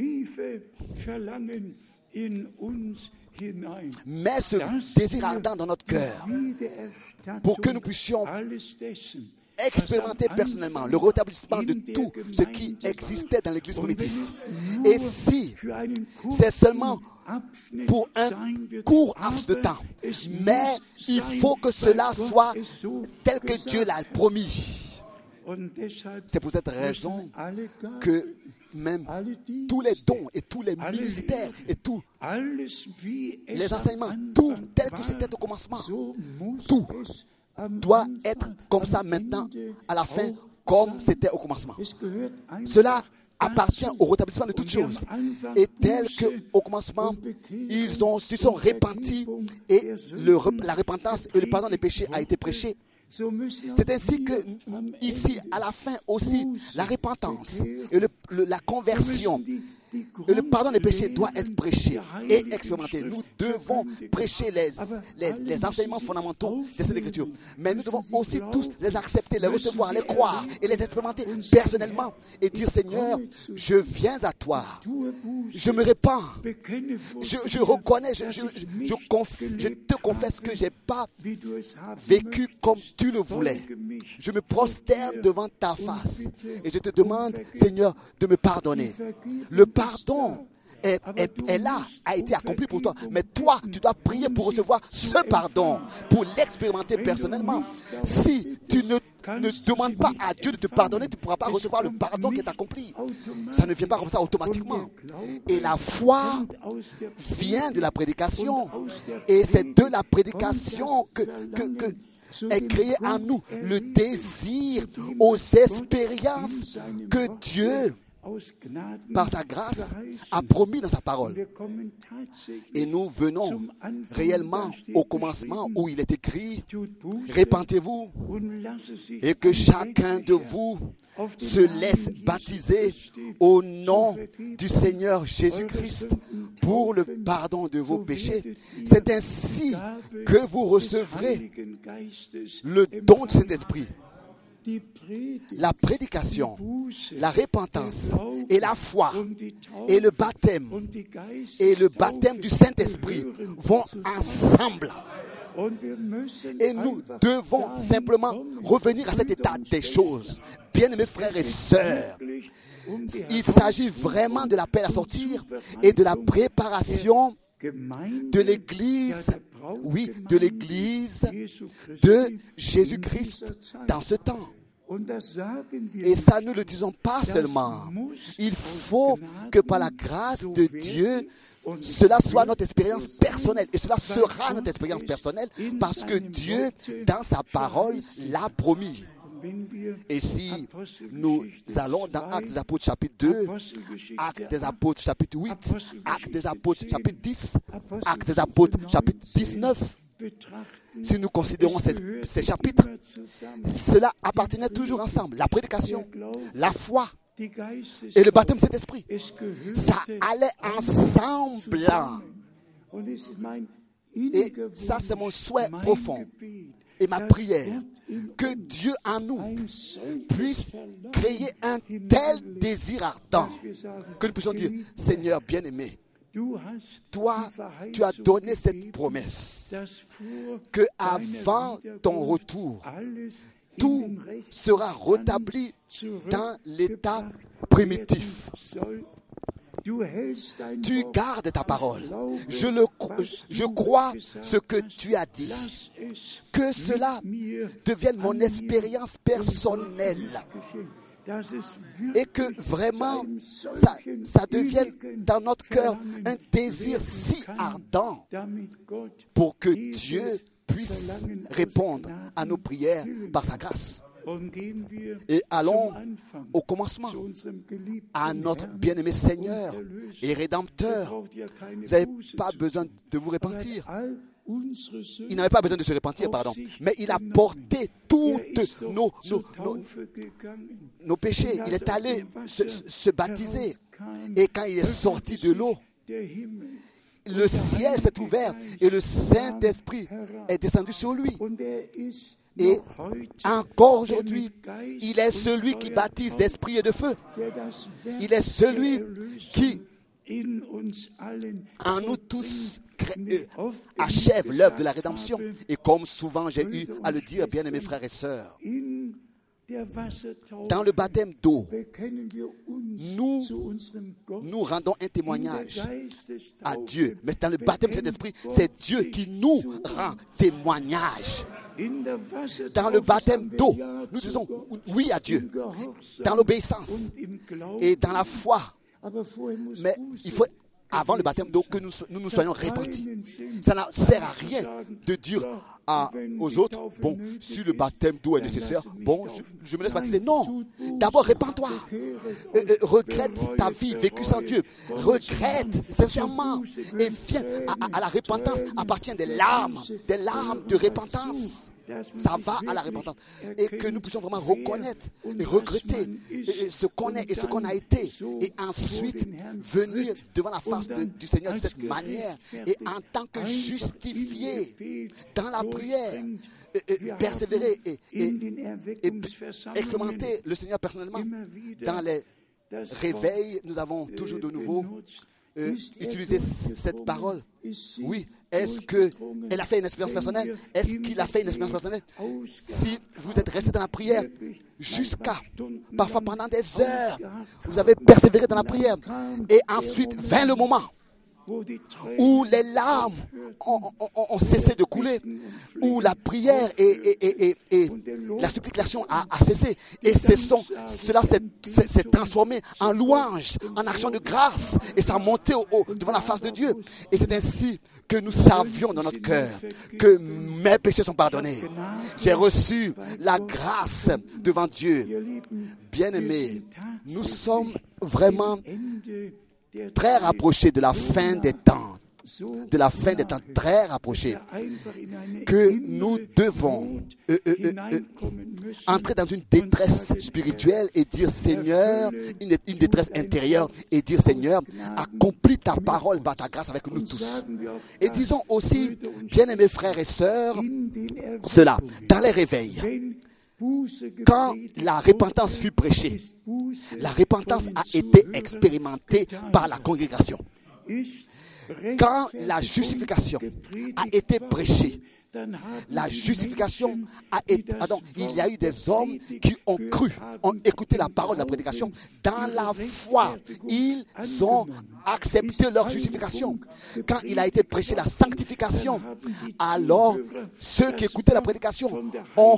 mets ce désir ardent dans notre cœur pour que nous puissions expérimenter personnellement le rétablissement de tout ce qui existait dans l'église primitive. Et si c'est seulement pour un court laps de temps, mais il faut que cela soit tel que Dieu l'a promis. C'est pour cette raison que même tous les dons et tous les ministères et tous les enseignements, tout tel que c'était au commencement, tout doit être comme ça maintenant, à la fin, comme c'était au commencement. Es gehört einfach Cela appartient dazu. au rétablissement de toutes Und wir choses. am Anfang Et tel Buße qu'au commencement, und Bekehrung ils se sont und repentis Vergebung et der Sünden la repentance et le pardon des péchés a été prêché. So müssen auch C'est ainsi que wir am ici, Ende à la fin aussi, Buße, la repentance Bekehrung, et la conversion wir müssen die et le pardon des péchés doit Grundlehren être prêché der et Heiligen expérimenté. Schrift Nous devons verkündigen. prêcher les enseignements fondamentaux de cette écriture. Mais nous devons aussi tous les accepter, les recevoir, les croire et les expérimenter personnellement et dire, Seigneur, je viens à toi. Je me répands. Je reconnais, je te confesse que je n'ai pas vécu comme tu le voulais. Je me prosterne devant ta face et je te demande, Seigneur, de me pardonner. Le pardon est là, a été accompli pour toi. Mais toi, tu dois prier pour recevoir ce pardon, pour l'expérimenter personnellement. Si tu ne demandes pas à Dieu de te pardonner, tu ne pourras pas recevoir le pardon qui est accompli. Ça ne vient pas comme ça automatiquement. Et la foi vient de la prédication. Et c'est de la prédication que est créé en nous le désir aux expériences que Dieu, par sa grâce, a promis dans sa parole. Et nous venons réellement au commencement où il est écrit « Répentez-vous et que chacun de vous se laisse baptiser au nom du Seigneur Jésus-Christ pour le pardon de vos péchés. C'est ainsi que vous recevrez le don de cet esprit. » La prédication, la repentance et la foi et le baptême du Saint-Esprit vont ensemble. Et nous devons simplement revenir à cet état des choses. Bien-aimés frères et sœurs, il s'agit vraiment de l'appel à sortir et de la préparation de l'Église, oui, de l'Église de Jésus-Christ dans ce temps. Et ça, nous ne le disons pas seulement. Il faut que par la grâce de Dieu, cela soit notre expérience personnelle. Et cela sera notre expérience personnelle parce que Dieu, dans sa parole, l'a promis. Et si nous allons dans Actes des Apôtres chapitre 2, Actes des Apôtres chapitre 8, Actes des Apôtres chapitre 10, Actes des Apôtres chapitre 19, si nous considérons ces chapitres, cela appartenait toujours ensemble. La prédication, la foi et le baptême de cet esprit. Ça allait ensemble. Et ça, c'est mon souhait profond et ma prière, que Dieu en nous puisse créer un tel désir ardent que nous puissions dire, Seigneur bien-aimé, toi, tu as donné cette promesse que avant ton retour, tout sera rétabli dans l'état primitif. Tu gardes ta parole. Je crois ce que tu as dit. Que cela devienne mon expérience personnelle. Et que vraiment, ça devienne dans notre cœur un désir si ardent pour que Dieu puisse répondre à nos prières par sa grâce. Et allons au commencement, à notre bien-aimé Seigneur et Rédempteur. Vous n'avez pas besoin de vous repentir. Il n'avait pas besoin de se repentir, pardon. Mais il a porté toutes nos péchés. Il est allé se baptiser. Et quand il est sorti de l'eau, le ciel s'est ouvert et le Saint-Esprit est descendu sur lui. Et encore aujourd'hui, il est celui qui baptise d'esprit et de feu. Il est celui qui, en nous tous, achève l'œuvre de la rédemption. Et comme souvent j'ai eu à le dire, bien-aimés frères et sœurs, dans le baptême d'eau, nous rendons un témoignage à Dieu. Mais dans le baptême de cet esprit, c'est Dieu qui nous rend témoignage. Dans le baptême d'eau, nous disons oui à Dieu, dans l'obéissance et dans la foi. Mais il faut avant le baptême d'eau que nous soyons repentis. Ça ne sert à rien de dire aux autres, bon, si le baptême d'eau est nécessaire, bon, je me laisse baptiser. Non, d'abord répands-toi. Regrette ta vie vécue sans Dieu. Regrette sincèrement et viens à la repentance. Appartient des larmes de repentance. Ça va à la repentance. Et que nous puissions vraiment reconnaître et regretter ce qu'on est et ce qu'on a été. Et ensuite venir devant la face du Seigneur de cette manière. Et en tant que justifié dans la prière, persévérer et expérimenter le Seigneur personnellement. Dans les réveils, nous avons toujours de nouveau utilisé cette parole. Oui, est-ce qu'elle a fait une expérience personnelle? Est-ce qu'il a fait une expérience personnelle? Si vous êtes resté dans la prière jusqu'à, parfois pendant des heures, vous avez persévéré dans la prière, et ensuite vint le moment où les larmes ont cessé de couler, où la prière et la supplication a cessé, et cela s'est transformé en louange, en action de grâce, et ça a monté devant la face de Dieu. Et c'est ainsi que nous savions dans notre cœur que mes péchés sont pardonnés. J'ai reçu la grâce devant Dieu. Bien-aimés, nous sommes vraiment très rapprochés de la fin des temps. De la fin des temps très rapprochés, que nous devons entrer dans une détresse spirituelle et dire Seigneur, une détresse intérieure, et dire Seigneur, accomplis ta parole par ta grâce avec nous tous. Et disons aussi, bien-aimés frères et sœurs, cela, dans les réveils, quand la repentance fut prêchée, la repentance a été expérimentée par la congrégation. Quand la justification a été prêchée, la justification a été... il y a eu des hommes qui ont cru, ont écouté la parole de la prédication. Dans la foi, ils ont accepté leur justification. Quand il a été prêché la sanctification, alors ceux qui écoutaient la prédication ont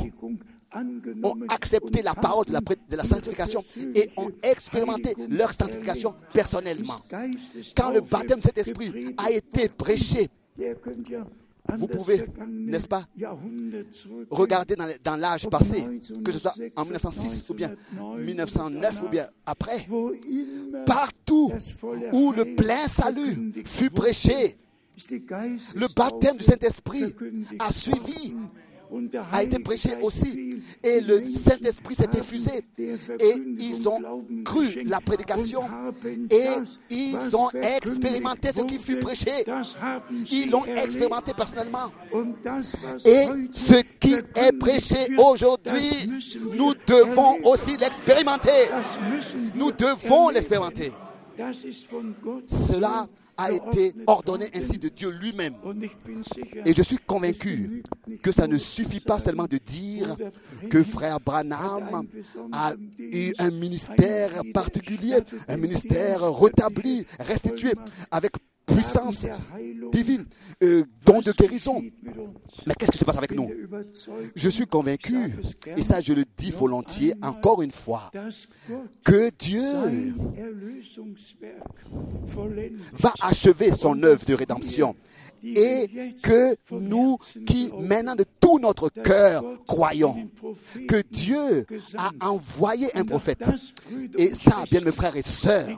accepté la parole de la sanctification et ont expérimenté leur sanctification personnellement. Quand le baptême de cet esprit a été prêché, vous pouvez, n'est-ce pas, regarder dans l'âge passé, que ce soit en 1906 ou bien 1909 ou bien après, partout où le plein salut fut prêché, le baptême du Saint-Esprit a suivi, a été prêché aussi, et le Saint-Esprit s'est effusé, et ils ont cru la prédication, et ils ont expérimenté ce qui fut prêché. Ils l'ont expérimenté personnellement, et ce qui est prêché aujourd'hui, nous devons aussi l'expérimenter. Nous devons l'expérimenter. Cela a été ordonné ainsi de Dieu lui-même. Et je suis convaincu que ça ne suffit pas seulement de dire que frère Branham a eu un ministère particulier, un ministère rétabli, restitué, avec puissance divine, don de guérison. Mais qu'est-ce qui se passe avec nous? Je suis convaincu, et ça je le dis volontiers encore une fois, que Dieu va achever son œuvre de rédemption, et que nous qui maintenant de tout notre cœur croyons que Dieu a envoyé un prophète. Et ça, bien mes frères et sœurs,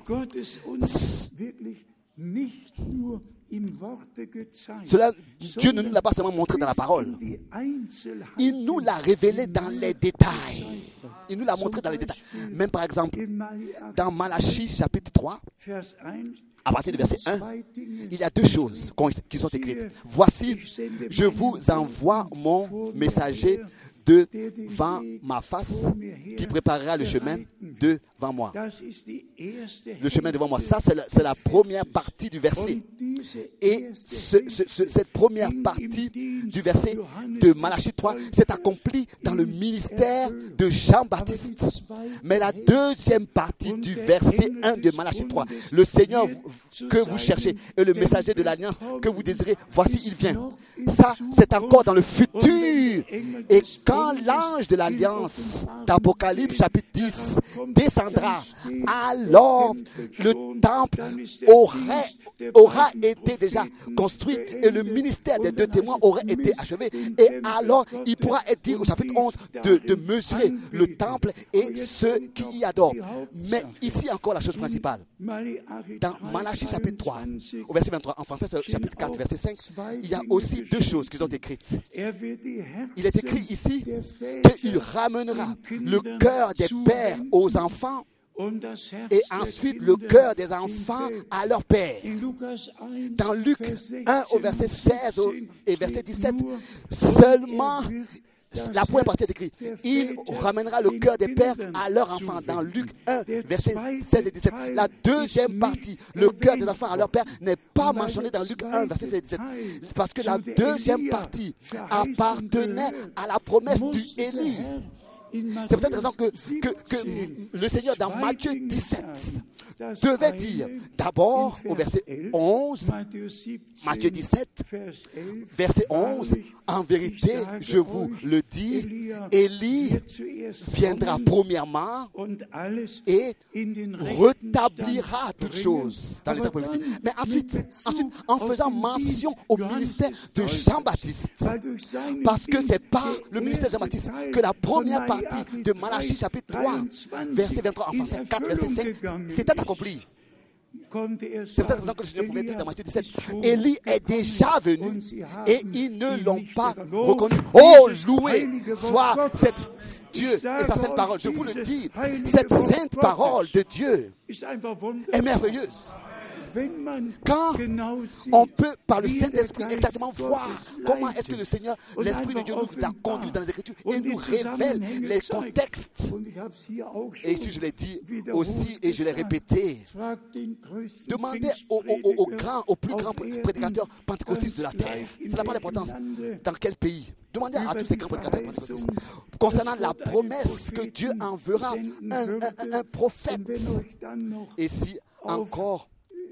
cela, Dieu ne nous l'a pas seulement montré dans la parole. Il nous l'a révélé dans les détails. Il nous l'a montré dans les détails. Même par exemple, dans Malachie chapitre 3, à partir du verset 1, il y a deux choses qui sont écrites. Voici, je vous envoie mon messager devant ma face, qui préparera le chemin devant moi. Le chemin devant moi, ça c'est la première partie du verset. Et cette première partie du verset de Malachie 3 s'est accomplie dans le ministère de Jean-Baptiste. Mais la deuxième partie du verset 1 de Malachie 3, le Seigneur que vous cherchez et le messager de l'alliance que vous désirez, voici il vient. Ça, c'est encore dans le futur. Et quand l'ange de l'alliance d'Apocalypse chapitre 10 descendra, alors le temple aura été déjà construit et le ministère des deux témoins aurait été achevé. Et alors, il pourra être dit au chapitre 11 de mesurer le temple et ceux qui y adorent. Mais ici encore la chose principale. Dans Malachie chapitre 3, au verset 23, en français c'est chapitre 4, verset 5, il y a aussi deux choses qui sont écrites. Il est écrit ici qu'il ramènera le cœur des pères aux enfants et ensuite le cœur des enfants à leur père. Dans Luc 1 au verset 16 et verset 17, seulement la première partie est écrite. Il ramènera le cœur des pères à leurs enfants. Dans Luc 1, verset 16 et 17. La deuxième partie, le cœur des enfants à leur père, n'est pas mentionné dans Luc 1, verset 16 et 17. Parce que la deuxième partie appartenait à la promesse du Élie. C'est peut-être raison que le Seigneur dans Matthieu 17 devait dire d'abord au verset 11, Matthieu 17, verset 11, en vérité, je vous le dis, Élie viendra premièrement et rétablira toutes choses dans l'état prophétique. Mais ensuite, en faisant mention au ministère de Jean-Baptiste, parce que c'est par le ministère de Jean-Baptiste que la première partie de Malachie chapitre 3, verset 23 en français, 4, verset 5, c'était accompli. C'est peut-être raison que le Seigneur pouvait dire dans Matthieu 17, Élie est déjà venu et ils ne l'ont pas reconnu. Oh, loué soit Dieu et sa sainte parole. Je vous le dis, cette sainte parole de Dieu est merveilleuse. Quand on peut, par le Saint-Esprit, exactement voir comment est-ce que le Seigneur, l'Esprit de Dieu nous a conduits dans les Écritures et nous révèle les contextes. Et ici, je l'ai dit aussi et je l'ai répété. Demandez au plus grand prédicateur pentecôtiste de la terre. Ça n'a pas d'importance. Dans quel pays? Demandez à tous ces grands prédicateurs pentecôtistes concernant la promesse que Dieu enverra un prophète. Et si encore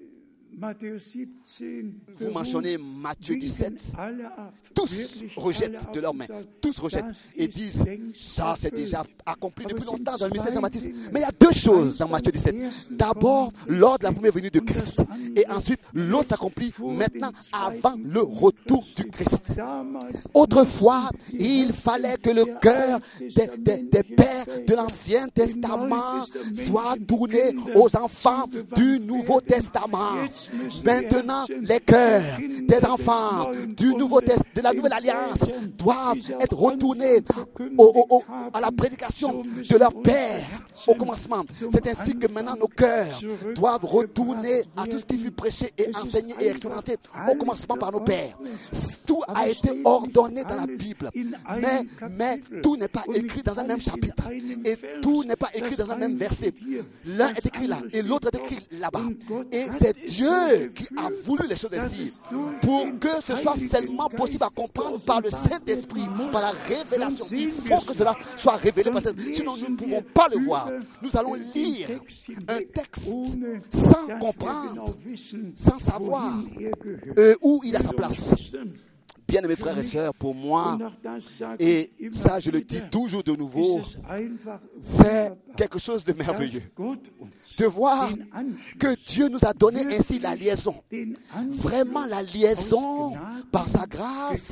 vous mentionnez Matthieu 17, tous rejettent de leurs mains, tous rejettent et disent, ça c'est déjà accompli depuis longtemps dans le ministère de Jean-Baptiste. Mais il y a deux choses dans Matthieu 17. D'abord, lors de la première venue de Christ. Et ensuite, l'autre s'accomplit maintenant avant le retour du Christ. Autrefois, il fallait que le cœur des pères de l'Ancien Testament soit tourné aux enfants du Nouveau Testament. Maintenant, les cœurs des enfants du Nouveau Testament, de la Nouvelle Alliance, doivent être retournés à la prédication de leur Père au commencement. C'est ainsi que maintenant nos cœurs doivent retourner à tout ce qui fut prêché et enseigné et expérimenté au commencement par nos pères. Tout a été ordonné dans la Bible, mais tout n'est pas écrit dans un même chapitre et tout n'est pas écrit dans un même verset. L'un est écrit là et l'autre est écrit là-bas. Et c'est Dieu qui a voulu les choses ainsi pour que ce soit seulement possible à comprendre par le Saint-Esprit, par la révélation. Il faut que cela soit révélé parce que sinon nous ne pouvons pas le voir. Nous allons lire un texte sans comprendre, sans savoir où il a sa place. Bien aimés frères et sœurs, pour moi, et ça je le dis toujours de nouveau, c'est quelque chose de merveilleux. De voir que Dieu nous a donné ainsi la liaison. Vraiment la liaison par sa grâce.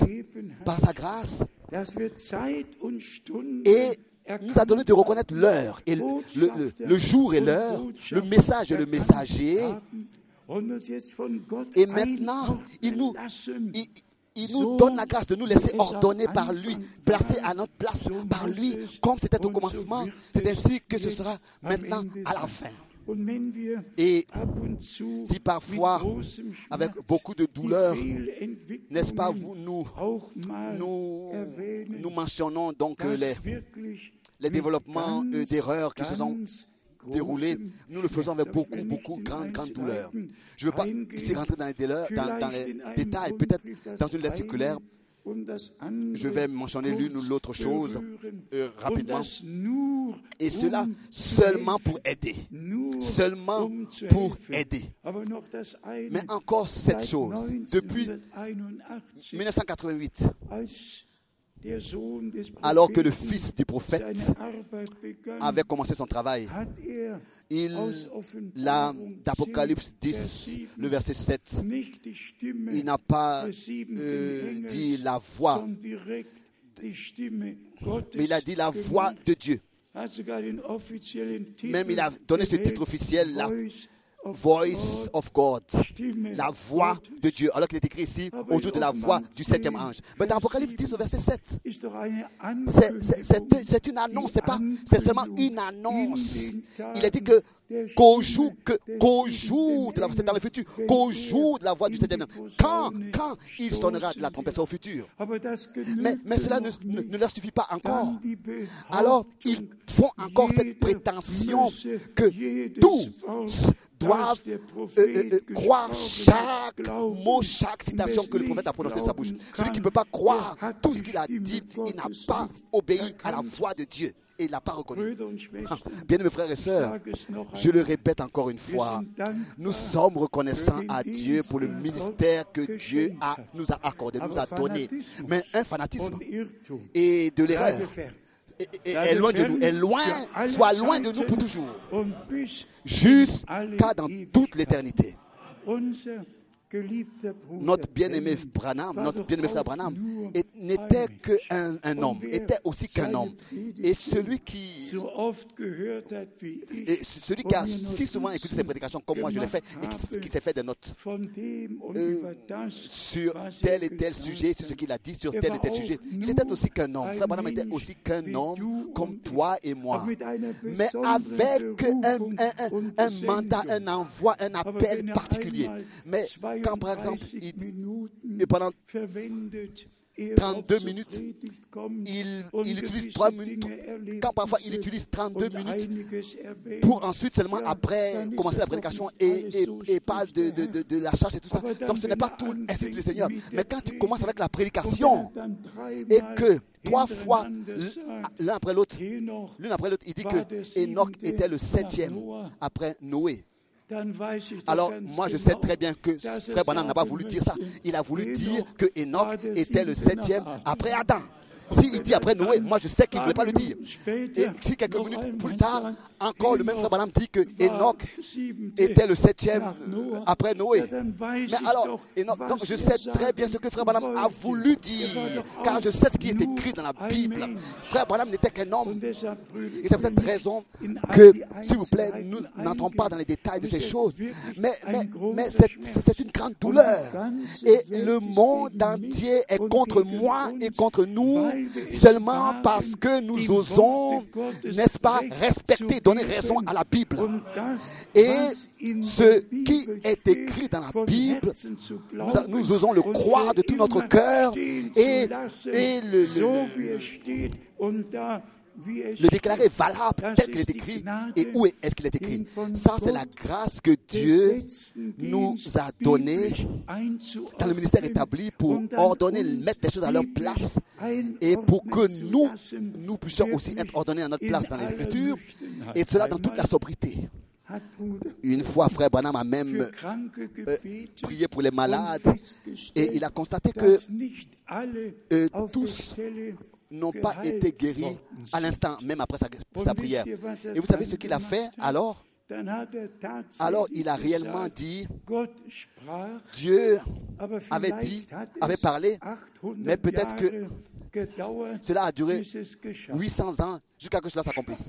Et nous a donné de reconnaître l'heure, et le jour et l'heure, le message et le messager. Et maintenant, il nous donne la grâce de nous laisser ordonner par lui, placer à notre place par lui, comme c'était au commencement. C'est ainsi que ce sera maintenant à la fin. Et si parfois, avec beaucoup de douleur, n'est-ce pas, nous mentionnons donc les développements d'erreurs qui se sont déroulés, nous le faisons avec beaucoup grande douleur. Je ne veux pas ici rentrer dans les détails, peut-être dans une lettre circulaire, je vais mentionner l'une ou l'autre chose rapidement. Et cela seulement pour aider. Seulement pour aider. Mais encore cette chose. Depuis 1988, alors que le fils du prophète seine Arbeit begann, avait commencé son travail. hat Il aus l'a, Offenbarung d'Apocalypse 10, 10, le verset 7, nicht die Stimme il n'a pas des siebenten Engels, dit la voix, sondern direkt die Stimme Gottes mais il a dit la voix genannt. de Dieu. Hat sogar den offiziellen Titel Même il a donné ce gewählt, titre officiel, la Voice of Voice God, of God, Stimme la voix Gottes. de Dieu, alors qu'il est écrit ici au jour de la voix du septième ange. Mais dans Apocalypse 10 au verset 7, Ist doch eine c'est une annonce, c'est seulement une annonce. Il a dit que qu'au jour de la voix, c'est dans le futur, qu'au jour de la voix du septième ange, quand il sonnera de la trompette, c'est au futur. Mais cela ne leur suffit pas encore. Alors, ils font encore cette prétention que tous doivent croire chaque mot, chaque citation que le prophète a prononcée de sa bouche. Celui qui ne peut pas croire tout ce qu'il a dit, il n'a pas obéi à la voix de Dieu et il n'a pas reconnu. Bien mes frères et sœurs, je le répète encore une fois, nous sommes reconnaissants à Dieu pour le ministère que Dieu nous a accordé, nous a donné. Mais un fanatisme et de l'erreur est loin de nous, soit loin de nous pour toujours, jusqu'à dans toute l'éternité. Notre bien-aimé frère Branham n'était qu'un homme, était aussi qu'un homme. Et celui qui a si souvent écouté ses prédications comme moi je l'ai fait et qui s'est fait des notes sur tel et tel sujet, sur ce qu'il a dit sur tel et tel sujet, il était aussi qu'un homme. Frère Branham était aussi qu'un homme comme toi et moi, mais avec un mandat, un envoi, un appel particulier. Mais quand par exemple, pendant 32 minutes, il utilise 3 minutes, quand parfois il utilise 32 minutes pour ensuite seulement après commencer la prédication et parle de la charge et tout ça. Donc ce n'est pas tout ainsi que le Seigneur. Mais quand tu commences avec la prédication et que 3 fois, l'un après l'autre, il dit que Enoch était le 7e après Noé. Alors, moi, je sais très bien que frère Branham n'a pas voulu dire ça. Il a voulu dire que Enoch était le 7e après Adam. S'il dit après Noé, moi je sais qu'il ne voulait pas le dire. Et si quelques minutes plus tard, encore le même frère Branham dit que Enoch était le 7e après Noé. Mais alors, donc je sais très bien ce que frère Branham a voulu dire, car je sais ce qui est écrit dans la Bible. Frère Branham n'était qu'un homme. Et c'est peut-être raison que, s'il vous plaît, nous n'entrons pas dans les détails de ces choses. Mais c'est une grande douleur. Et le monde entier est contre moi et contre nous, seulement parce que nous osons, n'est-ce pas, respecter, donner raison à la Bible. Et ce qui est écrit dans la Bible, nous osons le croire de tout notre cœur et le déclarer valable tel qu'il est écrit. Et où est-ce qu'il est écrit? Ça, c'est la grâce que Dieu nous a donnée dans le ministère établi pour ordonner, mettre les choses à leur place et pour que nous puissions aussi être ordonnés à notre place dans les Écritures, et cela dans toute la sobriété. Une fois, frère Branham a même prié pour les malades et il a constaté que tous n'ont pas été guéris à l'instant, même après sa prière. Et vous savez ce qu'il a fait alors? Alors il a réellement dit, Dieu avait parlé, mais peut-être que cela a duré 800 ans jusqu'à ce que cela s'accomplisse.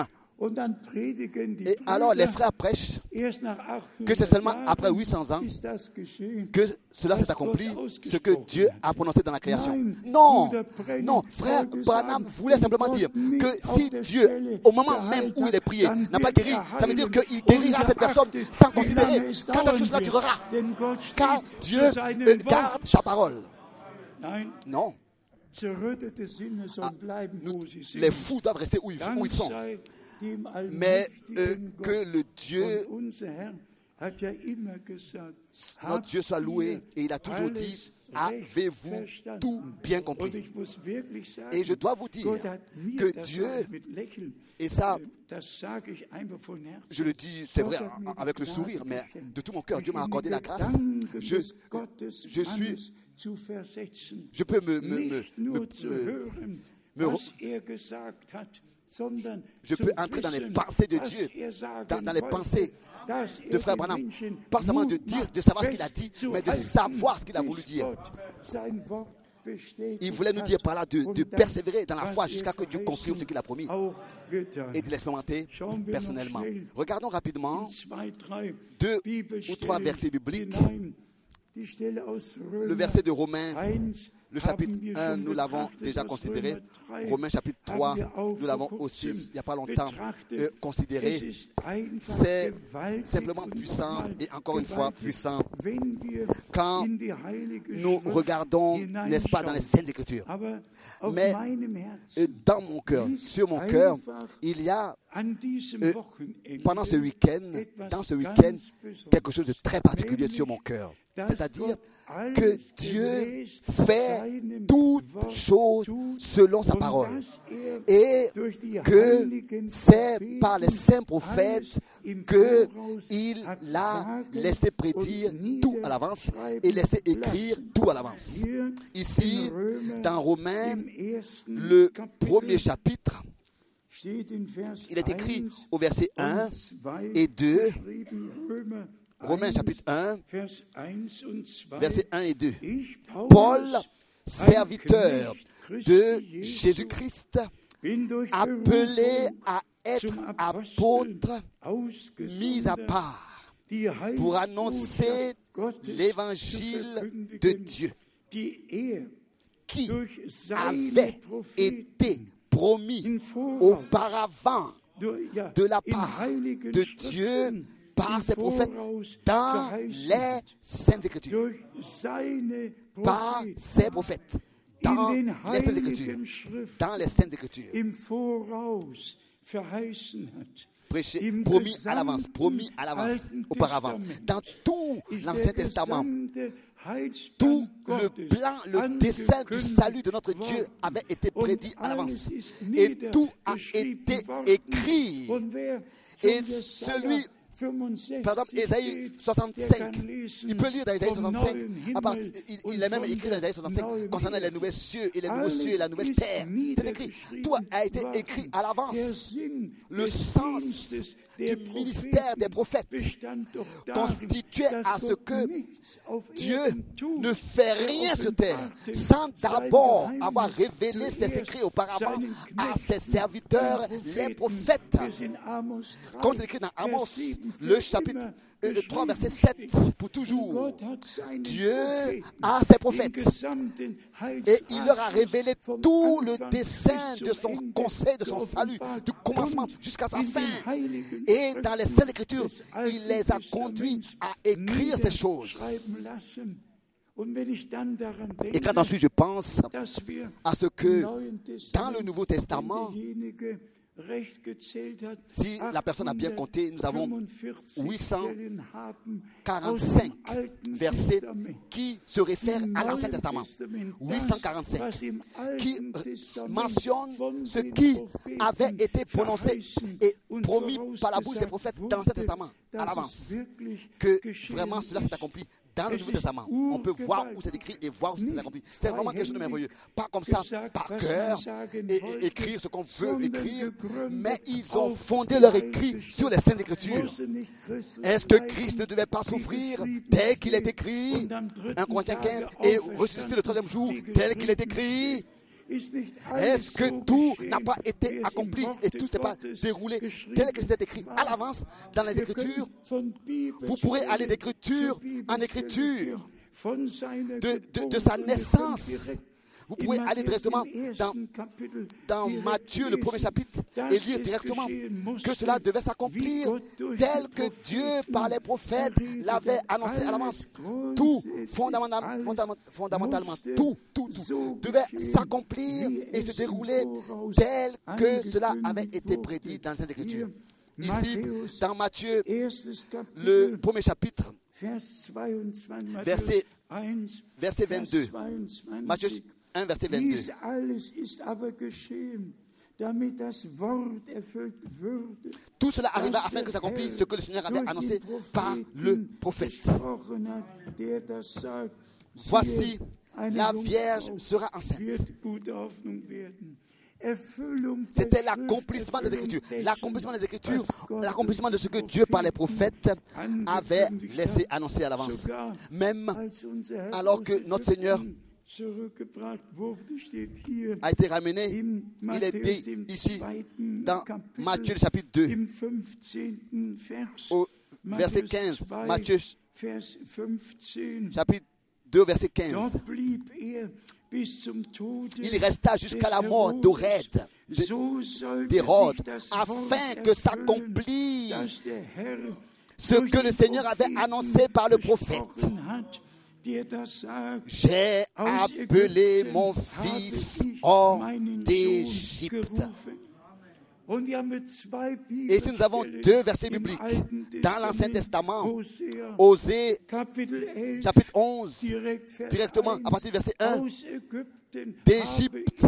Et alors les frères prêchent que c'est seulement après 800 ans que cela s'est accompli, ce que Dieu a prononcé dans la création. Non, frère Branham voulait simplement dire que si Dieu, au moment même où il est prié, n'a pas guéri, ça veut dire qu'il guérira cette personne sans considérer quand est-ce que cela durera, car Dieu garde sa parole. Non. Les fous doivent rester où ils sont. Mais que le Dieu, notre Dieu soit loué, et il a toujours dit, avez-vous tout bien compris? Et je dois vous dire que Dieu, et ça, je le dis, c'est vrai, avec le sourire, mais de tout mon cœur, Dieu m'a accordé la grâce. Je suis zu versetzen. je peux Nicht nur zu hören, was gesagt hat, sondern je zu peux entrer dans les wissen, pensées de was Dieu, sagen dans les wollte, pensées dass de Frère den Branham, Menschen pas seulement de Mut dire, macht, de savoir ce qu'il a dit, mais de festzuhalten, savoir ce qu'il a voulu bis dire. Gott sein Wort bestätigt Il voulait nous dire par là de hat und das, persévérer dans la foi was jusqu'à que Dieu confirme ce qu'il a promis auch getan et de l'expérimenter Schauen wir noch personnellement. schnell Regardons rapidement zwei, drei 2 ou Bibelstellen 3 versets bibliques. hinein. Die Stelle aus Le Römer verset de Romains, 1 le chapitre haben wir 1, schon nous l'avons betrachtet, déjà aus considéré. Römer 3 Romains chapitre 3, haben wir auch nous l'avons vor aussi, kurzem il n'y a pas longtemps, betrachtet. considéré. Es ist einfach C'est gewaltig simplement und puissant nochmal et encore une fois gewaltig, puissant wenn wir quand in die Heilige nous Schrift regardons, n'est-ce pas, dans les hineinschauen. Saintes Écritures. Aber auf Mais meinem Herzen dans mon cœur, sur mon cœur, il y a an diesem Wochenende pendant ce week-end, etwas dans ce ganz week-end, Besonderes. quelque chose de très particulier sur mon cœur. C'est-à-dire que Dieu fait toutes choses selon sa parole. Et que c'est par les saints prophètes qu'il a laissé prédire tout à l'avance et laissé écrire tout à l'avance. Ici, dans Romains, le premier chapitre, il est écrit au verset 1 et 2, Romains chapitre 1, versets 1 et 2. Paul, serviteur de Jésus-Christ, appelé à être apôtre, mis à part, pour annoncer l'évangile de Dieu, qui avait été promis auparavant de la part de Dieu par ses prophètes dans les Saintes Écritures. Par ses prophètes dans les Saintes Écritures. Dans les Saintes Écritures. Promis à l'avance, auparavant. Dans tout l'Ancien Testament, tout le plan, le dessein du salut de notre Dieu avait été prédit à l'avance. Et tout a été écrit. Et celui, par exemple, Ésaïe 65, il peut lire dans Ésaïe 65, il est même écrit dans Ésaïe 65 concernant les nouveaux cieux et les nouveaux cieux et la nouvelle terre. C'est écrit, tout a été écrit à l'avance. Le sens du ministère des prophètes constituait à ce que Dieu ne fait rien sur terre sans d'abord avoir révélé ses secrets auparavant à ses serviteurs, les prophètes. Comme c'est écrit dans Amos, le chapitre 3, verset 7, pour toujours. Dieu a ses prophètes et il leur a révélé tout le dessein de son conseil, de son salut, du commencement jusqu'à sa fin. Et dans les Saintes Écritures, il les a conduits à écrire ces choses. Et quand ensuite je pense à ce que dans le Nouveau Testament, si la personne a bien compté, nous avons 845 versets qui se réfèrent à l'Ancien Testament. 845 qui mentionnent ce qui avait été prononcé et promis par la bouche des prophètes dans l'Ancien Testament à l'avance. Que vraiment cela s'est accompli dans le Nouveau Testament. On peut voir où c'est écrit et voir où c'est accompli. C'est vraiment quelque chose de merveilleux. Pas comme ça, par cœur, et écrire ce qu'on veut écrire, mais ils ont fondé leur écrit sur les Saintes Écritures. Est-ce que Christ ne devait pas souffrir tel qu'il est écrit, 1 Corinthiens 15, et ressusciter le troisième jour tel qu'il est écrit? Est-ce que tout n'a pas été accompli et tout ne s'est pas déroulé tel que c'était écrit à l'avance dans les Écritures? Vous pourrez aller d'écriture en écriture, de sa naissance. Vous pouvez aller directement dans Matthieu, le premier chapitre, et lire directement que cela devait s'accomplir tel que Dieu, par les prophètes, l'avait annoncé à l'avance. Tout, fondamentalement, tout devait s'accomplir et se dérouler tel que cela avait été prédit dans les Écritures. Ici, dans Matthieu, le premier chapitre, verset 22. Matthieu 1, verset 22. Tout cela arriva afin que s'accomplisse ce que le Seigneur avait annoncé par le prophète. Voici la Vierge sera enceinte. C'était l'accomplissement des Écritures. L'accomplissement des Écritures, l'accomplissement de ce que Dieu par les prophètes avait laissé annoncer à l'avance. Même alors que notre Seigneur a été ramené, il est dit ici dans Matthieu chapitre 2, au verset 15. Matthieu chapitre 2, verset 15. Il resta jusqu'à la mort d'Hérode, afin que s'accomplisse ce que le Seigneur avait annoncé par le prophète. J'ai appelé mon fils hors d'Égypte. Et si nous avons deux versets bibliques dans l'Ancien Testament, Osée chapitre 11, directement à partir du verset 1, d'Égypte,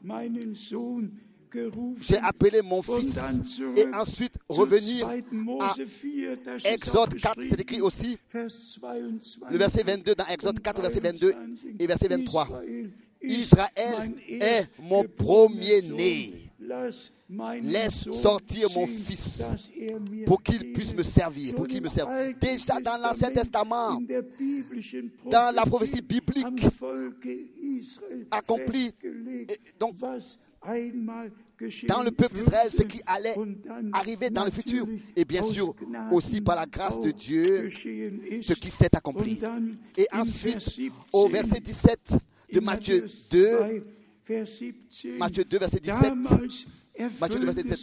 j'ai appelé mon fils, et ensuite revenir à Exode 4, c'est écrit aussi, le verset 22 dans Exode 4, verset 22 et verset 23. Israël est mon premier-né. Laisse sortir mon fils pour qu'il puisse me servir, pour qu'il me serve. Déjà dans l'Ancien Testament, dans la prophétie biblique accomplie, donc dans le peuple d'Israël, ce qui allait arriver dans le futur, et bien sûr aussi par la grâce de Dieu, ce qui s'est accompli. Et ensuite, au verset 17 de Matthieu 2, verset 17, Matthieu 2, verset 17.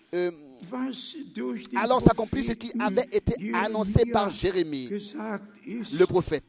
Alors s'accomplit ce qui avait été annoncé par Jérémie, le prophète.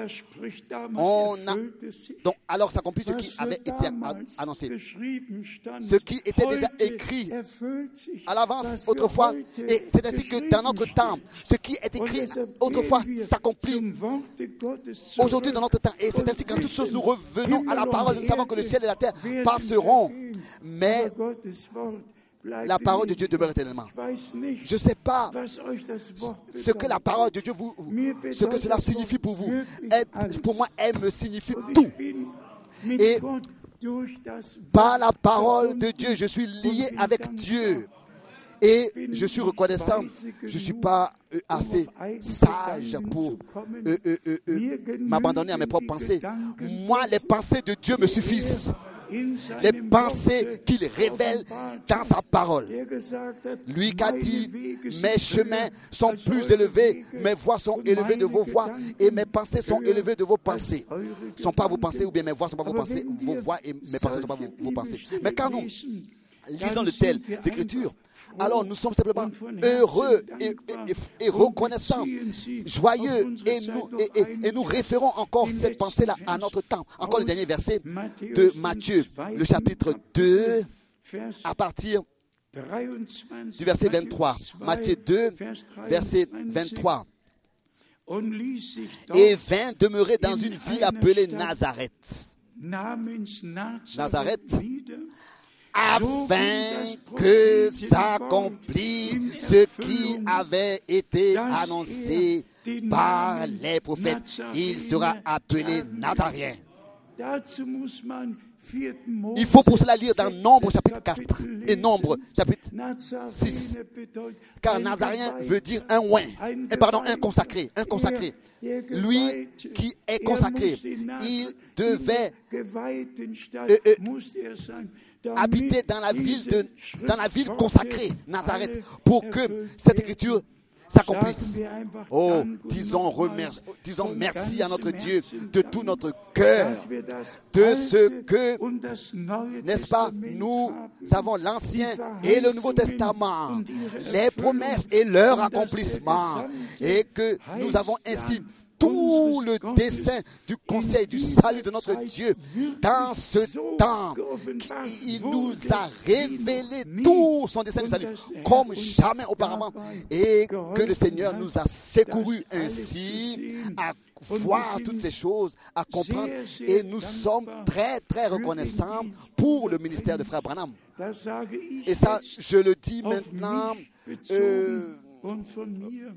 Donc, alors s'accomplit ce qui avait été annoncé. Ce qui était déjà écrit à l'avance autrefois. Et c'est ainsi que dans notre temps, ce qui est écrit autrefois s'accomplit aujourd'hui dans notre temps. Et c'est ainsi qu'en toutes choses nous revenons à la parole. Nous savons que le ciel et la terre passeront. Mais la parole de Dieu demeure éternellement. Je ne sais pas ce que la parole de Dieu ce que cela signifie pour vous. Pour moi, elle me signifie tout. Et par la parole de Dieu, je suis lié avec Dieu. Et je suis reconnaissant. Je ne suis pas assez sage pour m'abandonner à mes propres pensées. Moi, les pensées de Dieu me suffisent. Les pensées qu'il révèle dans sa parole. Lui qui a dit, mes chemins sont plus élevés, mes voies sont élevées de vos voies, et mes pensées sont élevées de vos pensées. Ce ne sont pas vos pensées, ou bien mes voies ne sont pas vos pensées, vos voies et mes pensées ne sont pas vos pensées. Mais quand nous lisons de telles écritures, alors nous sommes simplement heureux et reconnaissants, joyeux, et nous référons encore cette pensée-là à notre temps. Encore le dernier verset de Matthieu, le chapitre 2, à partir du verset 23. Matthieu 2, verset 23. Et vint demeurer dans une ville appelée Nazareth. Nazareth, afin que s'accomplisse ce qui avait été annoncé par les prophètes. Il sera appelé Nazaréen. Il faut pour cela lire dans Nombre chapitre 4 et Nombre chapitre 6. Car Nazaréen veut dire un oint, un consacré, un consacré. Lui qui est consacré, il devait habiter dans la ville consacrée, Nazareth, pour que cette écriture s'accomplisse. Oh, disons merci à notre Dieu de tout notre cœur, de ce que, n'est-ce pas, nous avons l'Ancien et le Nouveau Testament, les promesses et leur accomplissement, et que nous avons ainsi tout le dessein du conseil du salut de notre Dieu dans ce temps. Il nous a révélé tout son dessein du salut comme jamais auparavant, et que le Seigneur nous a secourus ainsi à voir toutes ces choses, à comprendre, et nous sommes très très reconnaissants pour le ministère de Frère Branham. Et ça, je le dis maintenant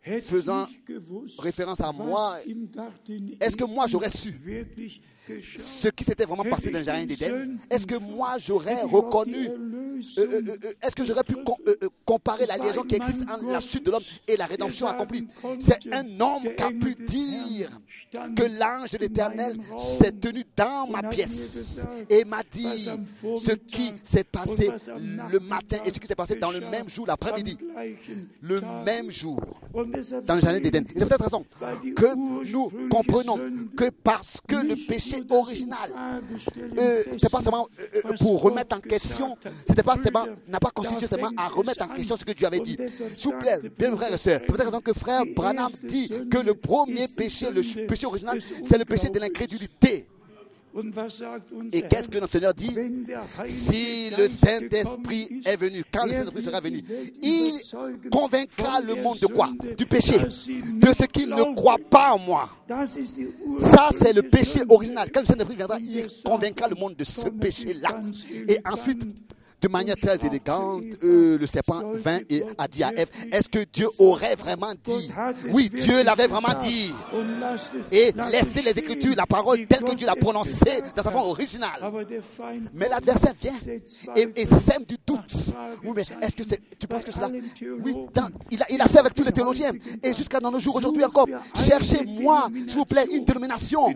faisant référence à moi, est-ce que moi j'aurais su ce qui s'était vraiment passé dans le jardin d'Éden? Est-ce que moi j'aurais reconnu, est-ce que j'aurais pu comparer la liaison qui existe entre la chute de l'homme et la rédemption accomplie? C'est un homme qui a pu dire que l'ange de l'Éternel s'est tenu dans ma pièce et m'a dit ce qui s'est passé le matin et ce qui s'est passé dans le même jour, l'après-midi, le même jour, dans le jardin d'Éden. Il a peut-être raison que nous comprenons que parce que le péché original, c'est pas seulement pour remettre en question, c'était pas seulement, n'a pas constitué seulement à remettre en question ce que Dieu avait dit. S'il vous plaît, bien frères et sœurs, c'est pour cette raison que frère Branham dit que le premier péché, le péché original, c'est le péché de l'incrédulité. Et qu'est-ce que notre Seigneur dit? Si le Saint-Esprit est venu, quand le Saint-Esprit sera venu, il convaincra le monde de quoi? Du péché, de ce qu'il ne croit pas en moi. Ça, c'est le péché original. Quand le Saint-Esprit viendra, il convaincra le monde de ce péché-là. Et ensuite, de manière très élégante, le serpent vint et a dit à Ève, est-ce que Dieu aurait vraiment dit? Oui, Dieu l'avait vraiment dit. Et laissez les Écritures, la parole telle que Dieu l'a prononcée dans sa forme originale. Mais l'adversaire vient et sème du doute. Oui, mais est-ce que tu penses que cela? Oui, il a fait avec tous les théologiens. Et jusqu'à dans nos jours, aujourd'hui encore, cherchez-moi, s'il vous plaît, une dénomination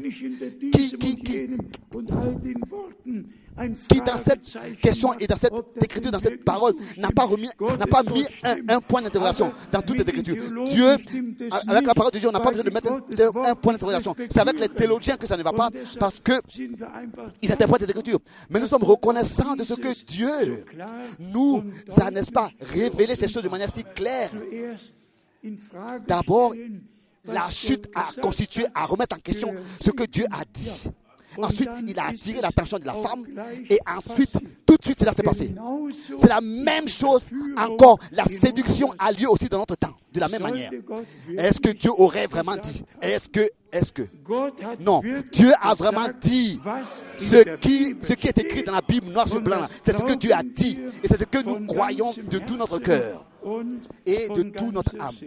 qui dans cette question et dans cette écriture, dans cette parole, n'a pas mis un point d'interrogation dans toutes les écritures. Dieu, avec la parole de Dieu, on n'a pas besoin de mettre un point d'interrogation. C'est avec les théologiens que ça ne va pas, parce qu'ils interprètent les écritures. Mais nous sommes reconnaissants de ce que Dieu nous a, n'est-ce pas, révélé ces choses de manière si claire. D'abord, la chute a constitué à remettre en question ce que Dieu a dit. Ensuite, il a attiré l'attention de la femme et ensuite, tout de suite, cela s'est passé. C'est la même chose encore. La séduction a lieu aussi dans notre temps, de la même manière. Est-ce que Dieu aurait vraiment dit? Est-ce que non, Dieu a vraiment dit ce qui est écrit dans la Bible noir sur blanc. C'est ce que Dieu a dit et c'est ce que nous croyons de tout notre cœur et de toute notre âme.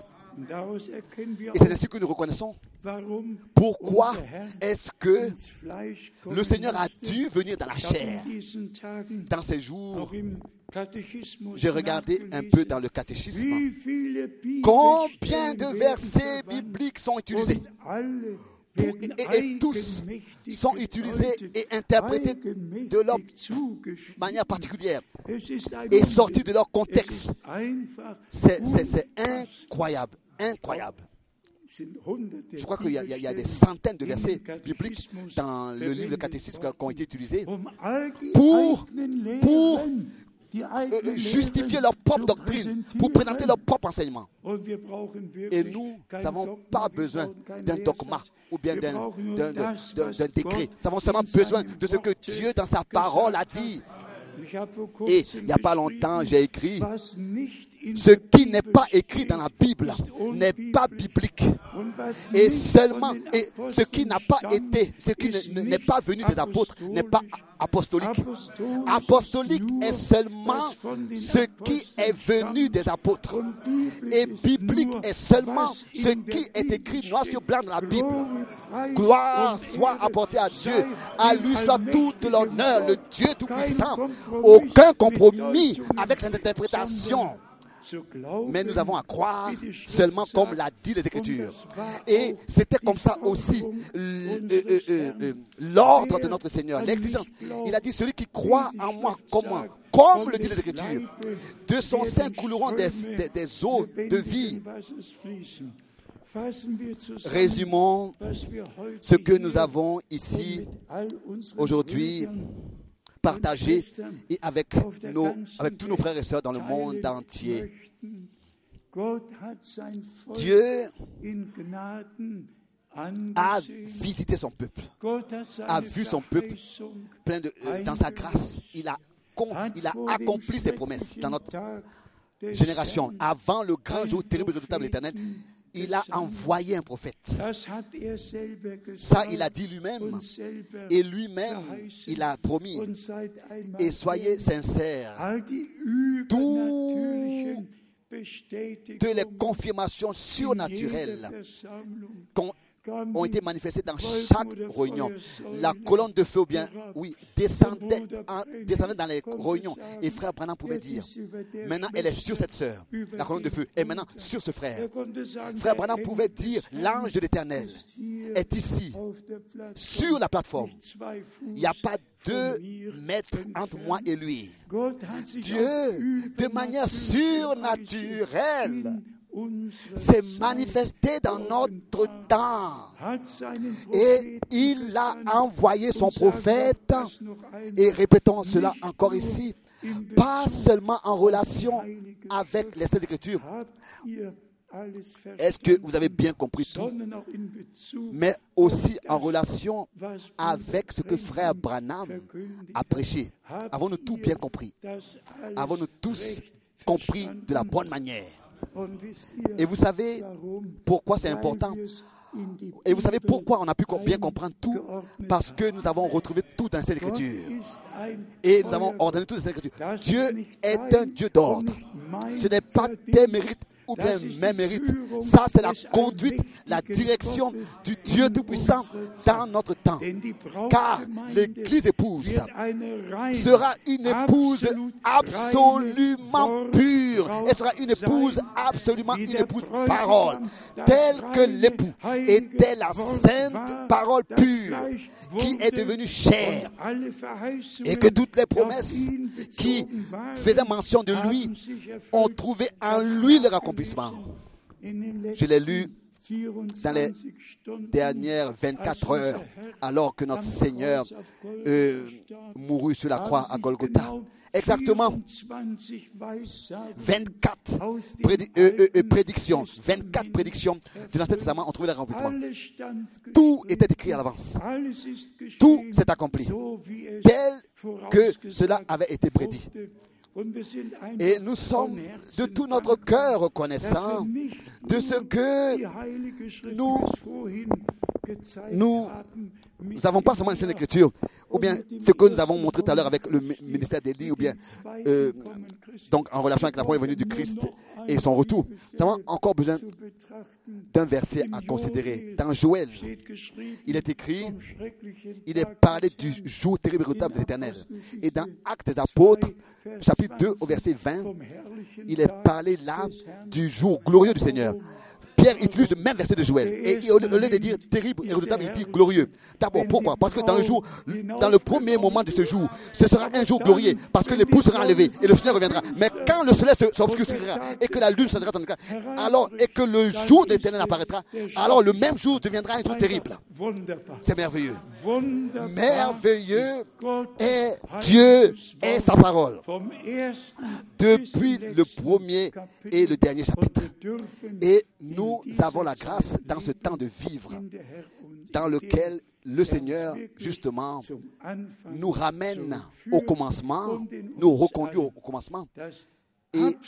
Et c'est ainsi que nous reconnaissons pourquoi est-ce que le Seigneur a dû venir dans la chair. Dans ces jours, j'ai regardé un peu dans le catéchisme combien de versets bibliques sont utilisés. Et tous sont utilisés et interprétés de leur manière particulière et sortis de leur contexte. C'est incroyable. Incroyable. Je crois qu'il y a des centaines de versets bibliques dans le livre de catéchisme qui ont été utilisés pour justifier leur propre doctrine, pour présenter leur propre enseignement. Et nous n'avons pas besoin d'un dogma ou bien d'un décret. Nous avons seulement besoin de ce que Dieu dans sa parole a dit. Et il n'y a pas longtemps, j'ai écrit: ce qui n'est pas écrit dans la Bible n'est pas biblique. Et seulement, et ce qui n'a pas été, ce qui n'est pas venu des apôtres n'est pas apostolique. Apostolique est seulement ce qui est venu des apôtres. Et biblique est seulement ce qui est écrit noir sur blanc dans la Bible. Gloire soit apportée à Dieu. À lui soit tout l'honneur, le Dieu Tout-Puissant. Aucun compromis avec cette interprétation. Mais nous avons à croire seulement comme l'a dit les Écritures. Et c'était comme ça aussi l'ordre de notre Seigneur, l'exigence. Il a dit: celui qui croit en moi, comme le dit les Écritures, de son sein couleront des eaux de vie. Résumons ce que nous avons ici aujourd'hui partagé et avec tous nos frères et sœurs dans le monde entier. Dieu a visité son peuple, a vu son peuple plein dans sa grâce. Il a accompli ses promesses dans notre génération. Avant le grand jour terrible et redoutable de l'Éternel, il a envoyé un prophète. Ça, il a dit lui-même. Et lui-même, il a promis. Et soyez sincères. Tous de les confirmations surnaturelles ont été manifestées dans chaque réunion. La colonne de feu, bien, oui, descendait dans les réunions. Et frère Branham pouvait dire, maintenant elle est sur cette sœur, la colonne de feu, et maintenant sur ce frère. Frère Branham pouvait dire, l'ange de l'Éternel est ici, sur la plateforme. Il n'y a pas 2 mètres entre moi et lui. Dieu, de manière surnaturelle, s'est manifesté dans notre temps. Et il a envoyé son prophète, et répétons cela encore ici, pas seulement en relation avec les Saintes Écritures. Est-ce que vous avez bien compris tout? Mais aussi en relation avec ce que frère Branham a prêché. Avons-nous tout bien compris? Avons-nous tous compris de la bonne manière? Et vous savez pourquoi c'est important? Et vous savez pourquoi on a pu bien comprendre tout? Parce que nous avons retrouvé tout dans cette écriture. Et nous avons ordonné tout dans cette écriture. Dieu est un Dieu d'ordre. Ce n'est pas tes mérites ou bien mes mérites. Ça, c'est la conduite, la direction du Dieu Tout-Puissant dans notre temps. Car l'Église épouse sera une épouse absolument pure. Elle sera une épouse absolument une épouse parole. Telle que l'époux était la sainte parole pure qui est devenue chair. Et que toutes les promesses qui faisaient mention de lui ont trouvé en lui leur accomplissement. Je l'ai lu dans les dernières 24 heures, alors que notre Seigneur mourut sur la croix à Golgotha. Exactement 24 prédictions. 24 prédictions de l'Ancien Testament ont trouvé leur accomplissement. Tout était écrit à l'avance. Tout s'est accompli tel que cela avait été prédit. Et nous sommes de tout notre cœur reconnaissants de ce que nous n'avons pas seulement une Sainte Écriture, ou bien ce que nous avons montré tout à l'heure avec le ministère d'Élie, ou bien donc en relation avec la première venue du Christ et son retour. Nous avons encore besoin d'un verset à considérer. Dans Joël, il est écrit, il est parlé du jour terrible et redoutable de l'Éternel. Et dans Actes des Apôtres, chapitre 2 au verset 20, il est parlé là du jour glorieux du Seigneur. Pierre utilise le même verset de Joël. Et au lieu de dire terrible et redoutable, il dit glorieux. D'abord, pourquoi? Parce que dans le premier moment de ce jour, ce sera un jour glorieux. Parce que l'époux sera enlevé et le Seigneur reviendra. Mais quand le soleil s'obscurcira et que la lune changera ton éclat, alors, et que le jour de l'Éternel apparaîtra, alors le même jour deviendra un jour terrible. C'est merveilleux. Merveilleux est Dieu et sa parole. Depuis le premier et le dernier chapitre. Et nous avons la grâce dans ce temps de vivre, dans lequel le Seigneur, justement, nous ramène au commencement, nous reconduit au commencement et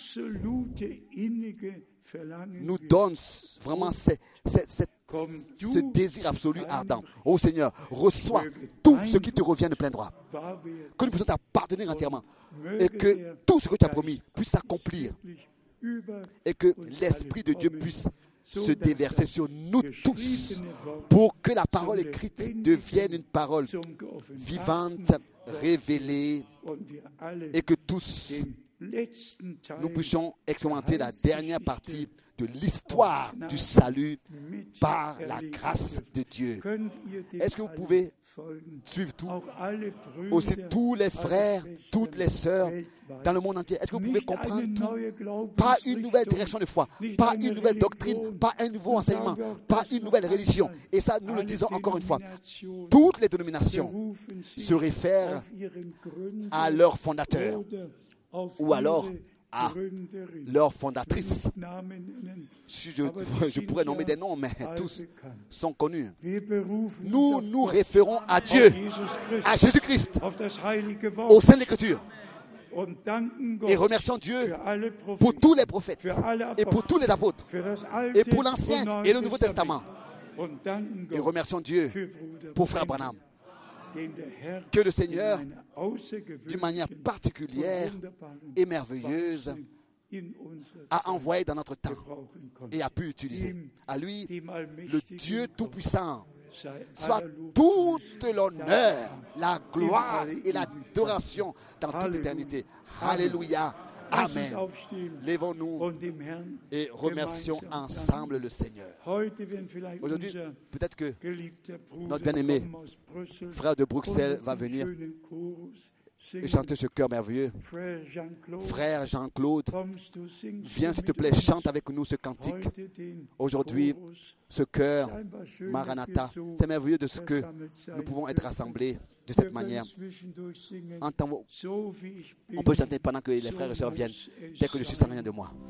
nous donne vraiment ce désir absolu ardent. Oh Seigneur, reçois tout ce qui te revient de plein droit. Que nous puissions t'appartenir entièrement et que tout ce que tu as promis puisse s'accomplir et que l'Esprit de Dieu puisse se déverser sur nous tous pour que la parole écrite devienne une parole vivante, révélée et que tous nous puissions expérimenter la dernière partie de l'histoire du salut par la grâce de Dieu. Est-ce que vous pouvez suivre tout? Aussi tous les frères, toutes les sœurs dans le monde entier. Est-ce que vous pouvez comprendre tout? Pas une nouvelle direction de foi, pas une nouvelle doctrine, pas un nouveau enseignement, pas une nouvelle religion. Et ça, nous le disons encore une fois. Toutes les dénominations se réfèrent à leur fondateur ou alors à leur fondatrice. Je pourrais nommer des noms, mais tous sont connus. Nous nous référons à Dieu, à Jésus-Christ, au sein de l'Écriture. Et remercions Dieu pour tous les prophètes et pour tous les apôtres et pour l'Ancien et le Nouveau Testament. Et remercions Dieu pour Frère Branham. Que le Seigneur, d'une manière particulière et merveilleuse, a envoyé dans notre temps et a pu utiliser. À lui, le Dieu Tout-Puissant, soit toute l'honneur, la gloire et l'adoration dans toute l'éternité. Alléluia. Amen. Lèvons-nous et remercions ensemble le Seigneur. Aujourd'hui, peut-être que notre bien-aimé frère de Bruxelles va venir et chanter ce chœur merveilleux. Frère Jean-Claude, viens s'il te plaît, chante avec nous ce cantique. Aujourd'hui, ce chœur, Maranatha, c'est merveilleux de ce que nous pouvons être rassemblés de cette manière. On peut chanter pendant que les frères et sœurs viennent, dès que je suis sans rien de moi.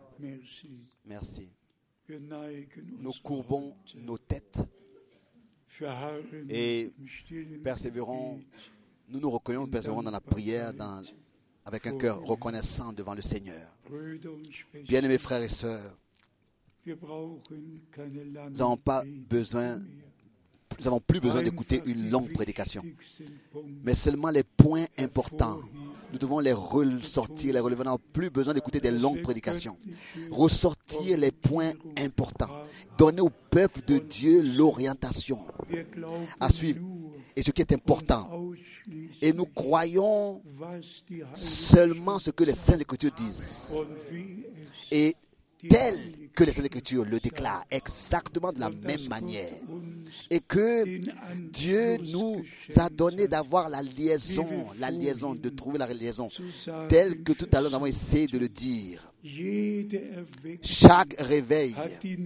Merci. Nous courbons nos têtes et persévérons. Nous nous recueillons, persévérons dans la prière, avec un cœur reconnaissant devant le Seigneur. Bien-aimés frères et sœurs, nous n'avons plus besoin d'écouter une longue prédication, mais seulement les points importants. Nous devons les ressortir, les relever. Nous n'avons plus besoin d'écouter des longues prédications. Ressortir les points importants. Donner au peuple de Dieu l'orientation à suivre. Et ce qui est important. Et nous croyons seulement ce que les Saintes Écritures disent. Et tel que les Saintes Écritures le déclarent, exactement de la même manière. Et que Dieu nous a donné d'avoir la liaison, de trouver la liaison, telle que tout à l'heure nous avons essayé de le dire. Chaque réveil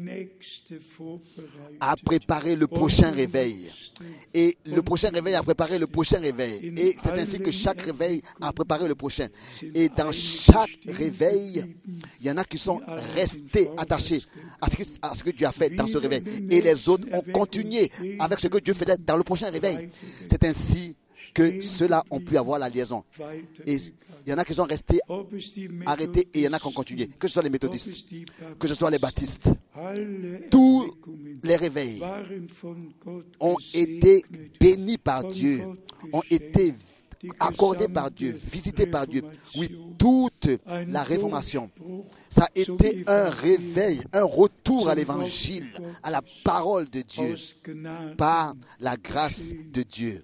a préparé le prochain réveil. Et le prochain réveil a préparé le prochain réveil. Et c'est ainsi que chaque réveil a préparé le prochain. Et dans chaque réveil, il y en a qui sont restés attachés à ce que Dieu a fait dans ce réveil. Et les autres ont continué avec ce que Dieu faisait dans le prochain réveil. C'est ainsi que ceux-là ont pu avoir la liaison. Et il y en a qui sont restés arrêtés et il y en a qui ont continué. Que ce soit les méthodistes, que ce soit les baptistes. Tous les réveils ont été bénis par Dieu, ont été accordés par Dieu, visités par Dieu. Oui, toute la réformation, ça a été un réveil, un retour à l'évangile, à la parole de Dieu, par la grâce de Dieu.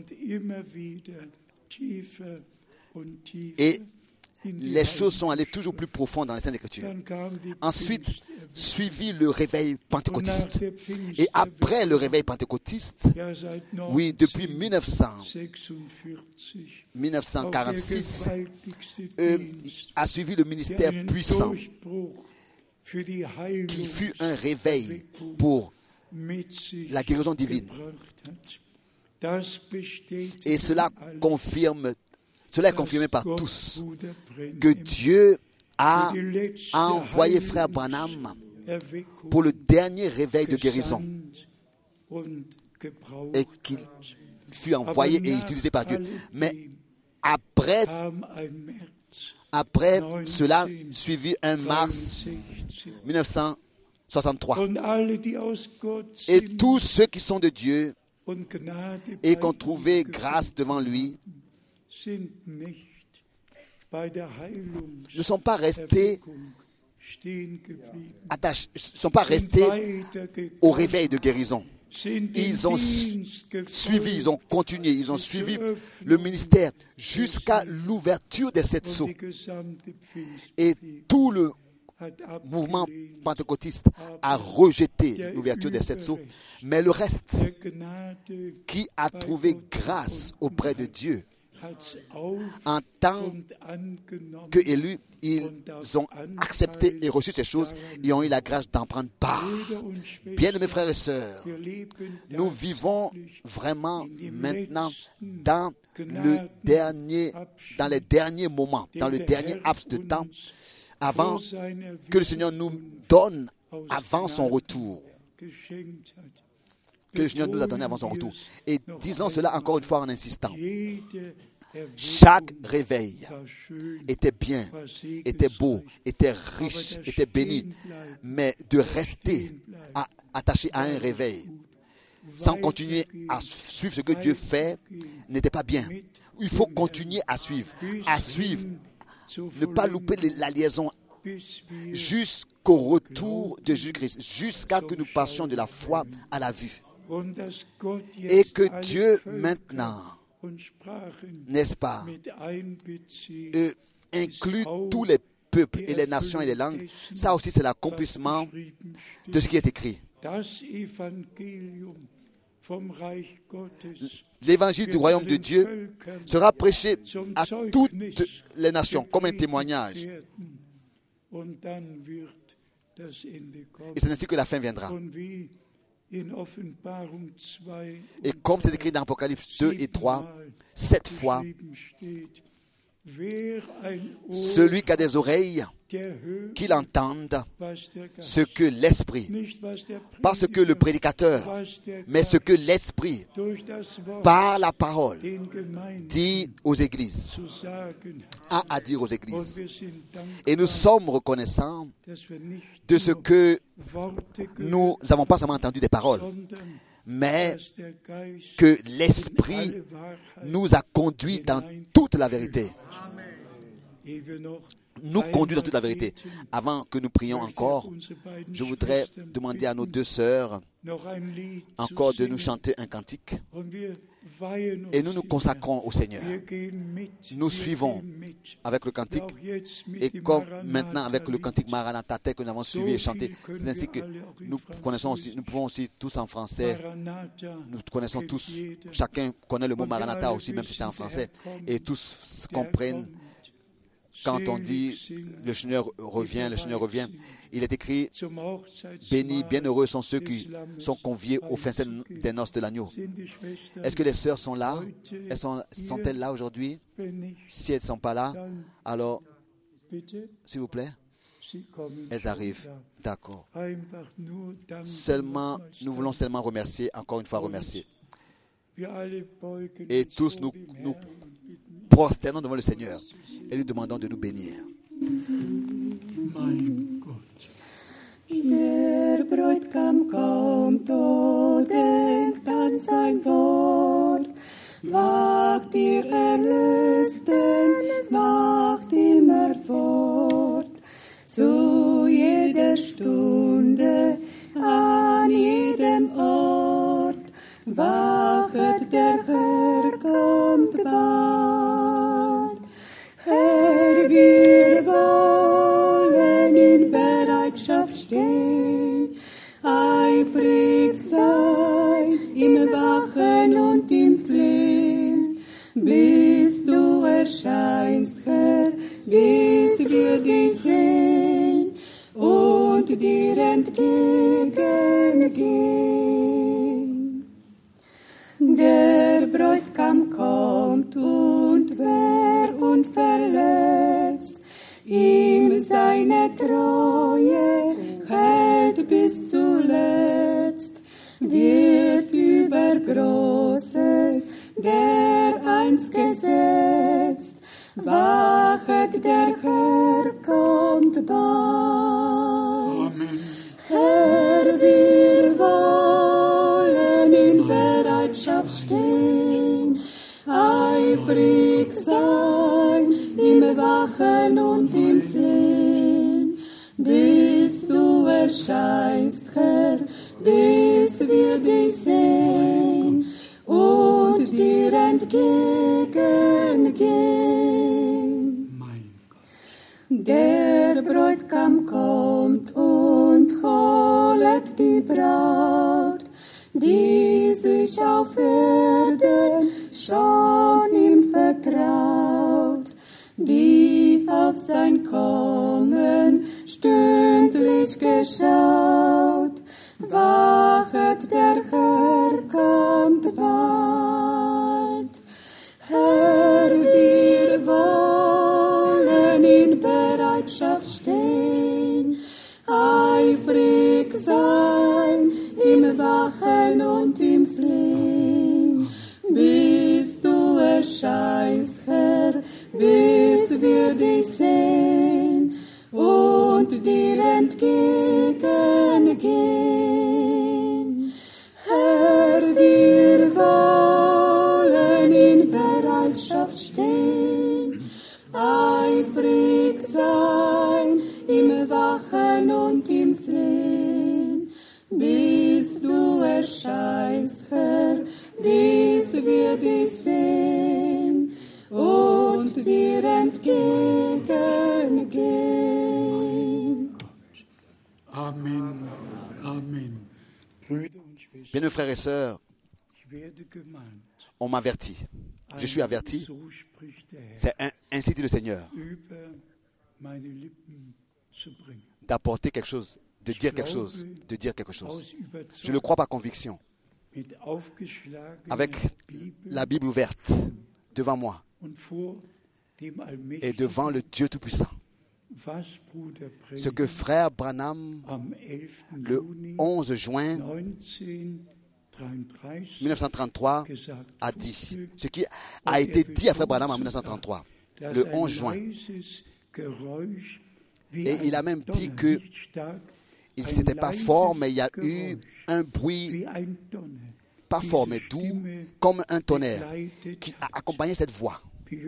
Et les choses sont allées toujours plus profondes dans les Saintes Écritures. Ensuite, suivi le réveil pentecôtiste. Et après le réveil pentecôtiste, oui, depuis 1946, a suivi le ministère puissant, qui fut un réveil pour la guérison divine. Et cela est confirmé par tous, que Dieu a envoyé frère Branham pour le dernier réveil de guérison et qu'il fut envoyé et utilisé par Dieu. Mais après cela, suivi un mars 1963. Et tous ceux qui sont de Dieu et qui ont trouvé grâce devant lui ne sont pas restés attachés, ne sont pas restés au réveil de guérison. Ils ont suivi, ils ont continué, ils ont suivi le ministère jusqu'à l'ouverture des 7 sceaux. Et tout le mouvement pentecôtiste a rejeté l'ouverture des 7 sceaux, mais le reste qui a trouvé grâce auprès de Dieu en tant qu'élus, ils ont accepté et reçu ces choses et ont eu la grâce d'en prendre part. Bien-aimés frères et sœurs, nous vivons vraiment maintenant dans les derniers moments, dans le dernier laps de temps avant que le Seigneur nous donne avant son retour. Que le Seigneur nous a donné avant son retour. Et disons cela encore une fois en insistant. Chaque réveil était bien, était beau, était riche, était béni. Mais de rester attaché à un réveil sans continuer à suivre ce que Dieu fait n'était pas bien. Il faut continuer à suivre, ne pas louper la liaison jusqu'au retour de Jésus-Christ, jusqu'à ce que nous passions de la foi à la vue. Et que Dieu maintenant, n'est-ce pas, inclut tous les peuples et les nations et les langues. Ça aussi, c'est l'accomplissement de ce qui est écrit. L'évangile du royaume de Dieu sera prêché à toutes les nations comme un témoignage. Et c'est ainsi que la fin viendra. Et comme c'est écrit dans Apocalypse 2 et 3, 7 fois, celui qui a des oreilles, qu'il entende ce que l'Esprit, pas ce que le prédicateur, mais ce que l'Esprit, par la parole, dit aux églises, a à dire aux églises. Et nous sommes reconnaissants de ce que nous n'avons pas seulement entendu des paroles, mais que l'Esprit nous a conduits dans toute la vérité. Nous conduit dans toute la vérité. Avant que nous prions encore, je voudrais demander à nos deux sœurs encore de nous chanter un cantique. Et nous nous consacrons au Seigneur. Nous suivons avec le cantique. Et comme maintenant avec le cantique Maranatha que nous avons suivi et chanté, c'est ainsi que nous connaissons aussi, nous pouvons aussi tous en français, nous connaissons tous, chacun connaît le mot Maranatha aussi, même si c'est en français, et tous comprennent. Quand on dit le Seigneur revient, il est écrit bénis, bienheureux sont ceux qui sont conviés au fin des noces de l'agneau. Est-ce que les sœurs sont là? Sont-elles là aujourd'hui? Si elles ne sont pas là, alors, s'il vous plaît, elles arrivent. D'accord. Seulement, nous voulons seulement remercier, encore une fois remercier. Et tous nous prosternons devant le Seigneur et lui demandons de nous bénir. Der Bräutigam kommt, o denkt an sein Wort. Wacht ihr Erlösten, wacht immer fort. Zu jeder Stunde, an jedem Ort. Wachet, der Herr kommt bald. Herr, wir wollen in Bereitschaft stehen, eifrig sein, im Wachen und im Flehen, bis du erscheinst, Herr, bis wir dich sehen und dir entgegengehen. Der Bräutigam kommt und wer unverletzt ihm seine Treue hält bis zuletzt, wird über Großes dereinst gesetzt. Wachet, der Herr kommt bald. Amen. Herr, wir wollen in Bereitschaft stehen, eifrig sein, im Wachen und im Flehen, bis du erscheinst, Herr, bis wir dich sehen und dir entgegengehen. Der Bräutigam kommt und holet die Braut, die sich auf Erden schon ihm vertraut, die auf sein Kommen stündlich geschaut. Wachet, der Herr kommt bald. Herr, wir wollen in Bereitschaft stehen, eifrig sein, im Wachen und im Flehen, bis du erscheinst, Herr, bis wir dich sehen und dir entgegengehen. Herr, wir wollen in Bereitschaft stehen, eifrig sein, im Wachen und im Flehen, bis du erscheinst, Herr, bis wir dich sehen und dir entgegengehen. Amen. Amen. Brüder und Schwestern, Bien, frères et sœurs, ich werde gemahnt, on m'avertit. Je suis averti. so spricht der Herr, C'est ainsi dit le Seigneur, über meine Lippen zu bringen. d'apporter quelque chose, de dire quelque chose, de dire quelque chose. Aus Je le crois par conviction, mit aufgeschlagener avec Bibel la Bible ouverte devant moi und vor et devant le Dieu Tout-Puissant. Ce que frère Branham, le 11 juin 1933, a dit. Ce qui a été dit à frère Branham en 1933, le 11 juin. Et il a même dit que il n'était pas fort, mais il y a eu un bruit, pas fort, mais doux, comme un tonnerre, qui a accompagné cette voix.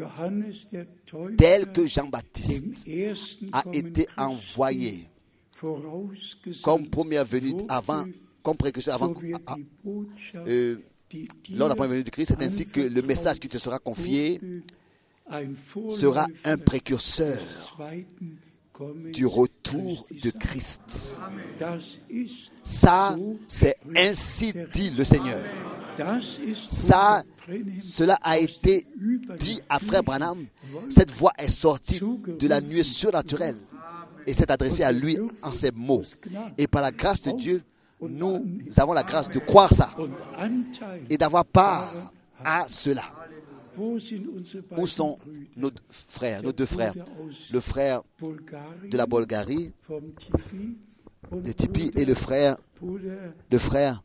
Tel que Jean-Baptiste a été envoyé comme première venue avant, comme précurseur avant, lors de la première venue de Christ, c'est ainsi que le message qui te sera confié sera un précurseur du retour de Christ. Ça, c'est ainsi dit le Seigneur. Ça, cela a été dit à frère Branham. Cette voix est sortie de la nuée surnaturelle et s'est adressée à lui en ces mots. Et par la grâce de Dieu, nous avons la grâce de croire ça et d'avoir part à cela. Où sont nos frères, nos deux frères? Le frère de la Bulgarie, de Tipi, et notre frère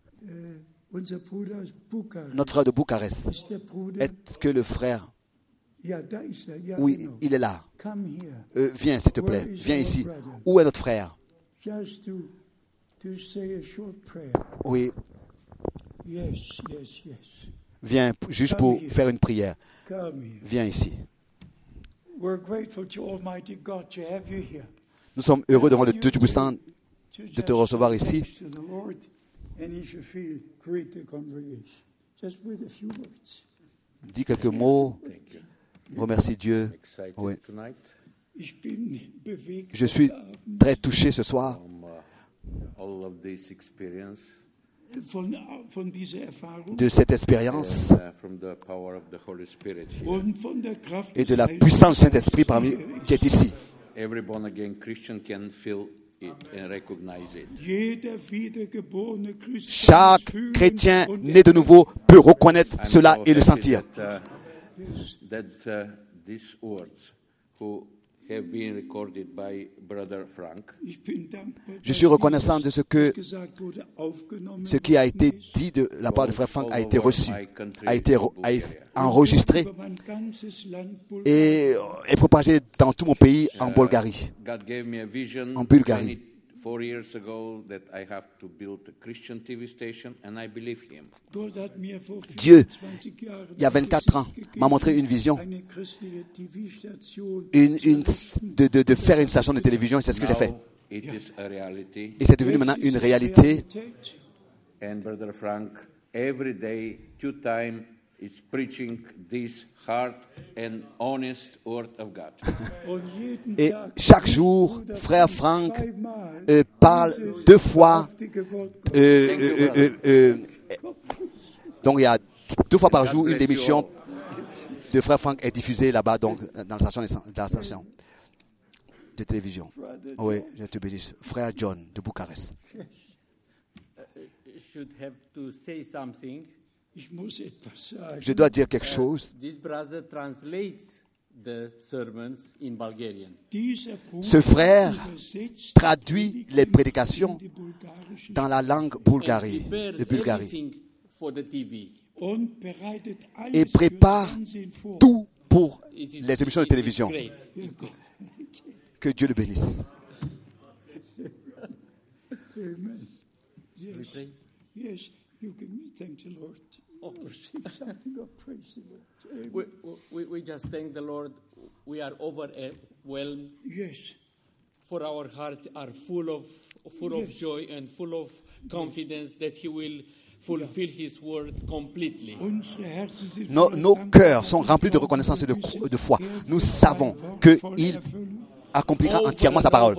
de Bucarest. Est-ce que le frère... Oui, il est là. Viens, s'il te plaît. Viens ici. Où est notre frère? Oui. Viens, juste pour faire une prière. Viens ici. Nous sommes heureux devant le Dieu Tout-Puissant de te recevoir ici. Dis quelques mots. Remercie Dieu. Oui. Je suis très touché ce soir de cette expérience et de la puissance du Saint-Esprit parmi qui est ici. Chaque chrétien né de nouveau peut reconnaître cela et le sentir. Je suis reconnaissant de ce qui a été dit de la part de frère Frank a été reçu, a été enregistré et propagé dans tout mon pays, en Bulgarie. En Bulgarie. Dieu, il y a 24 ans, m'a montré une vision de faire une station de télévision, et c'est ce que j'ai fait. Et c'est devenu maintenant une réalité. And Brother Frank, every day, 2 times, is preaching this hard and honest word of God. Et chaque jour, frère Frank parle 2 fois. Donc il y a 2 fois par jour une émission de frère Frank est diffusée là-bas, donc dans la station de télévision. Oui, je te bénisse. Frère John de Bucarest. Je dois dire quelque chose. Ce frère traduit les prédications dans la langue bulgare et prépare tout pour les émissions de télévision. Que Dieu le bénisse. Yes, you can thank the Lord. Oh. We just thank the Lord. We are overwhelmed. Yes. For our hearts are full of joy and full of confidence that He will fulfill His word completely. Nos cœurs sont remplis de reconnaissance et de foi. Nous savons qu'il accomplira entièrement sa parole.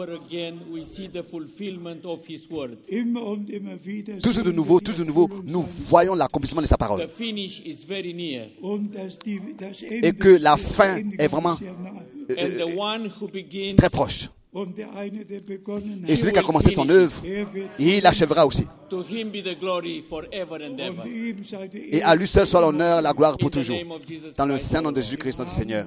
Toujours de nouveau, nous voyons l'accomplissement de sa parole. Et que la fin est vraiment très proche. Et celui qui a commencé son œuvre, il l'achèvera aussi. To him be the glory forever and ever. Et à lui seul soit l'honneur, la gloire pour In the toujours. name of Jesus Dans le Christ. saint nom de Jésus-Christ, notre Seigneur.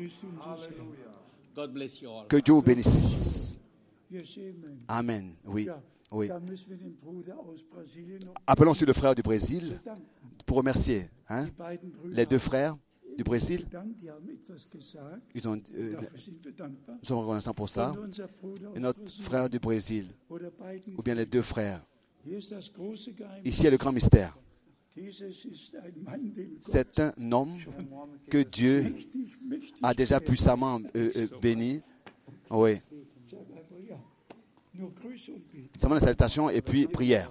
God bless you all. Que Dieu vous bénisse. Amen. Oui. Oui. Da müssen wir den Bruder aus Brasilien noch Appelons aussi le frère du Brésil pour remercier die beiden Brüder les deux frères du Brésil. danken, die haben etwas gesagt. Ils sont, Dafür sind wir dankbar. nous sommes reconnaissants pour ça. Und unser Bruder Et aus notre Brasilien frère du Brésil, oder beiden. ou bien les deux frères. Hier ist das große Geheimnis. Ici est le grand mystère. Dieses ist ein Mann, den Gott C'est un homme que Dieu mächtig a déjà puissamment béni. Oui. ja, nur Grüße und Beten. Seulement la salutation et puis prière.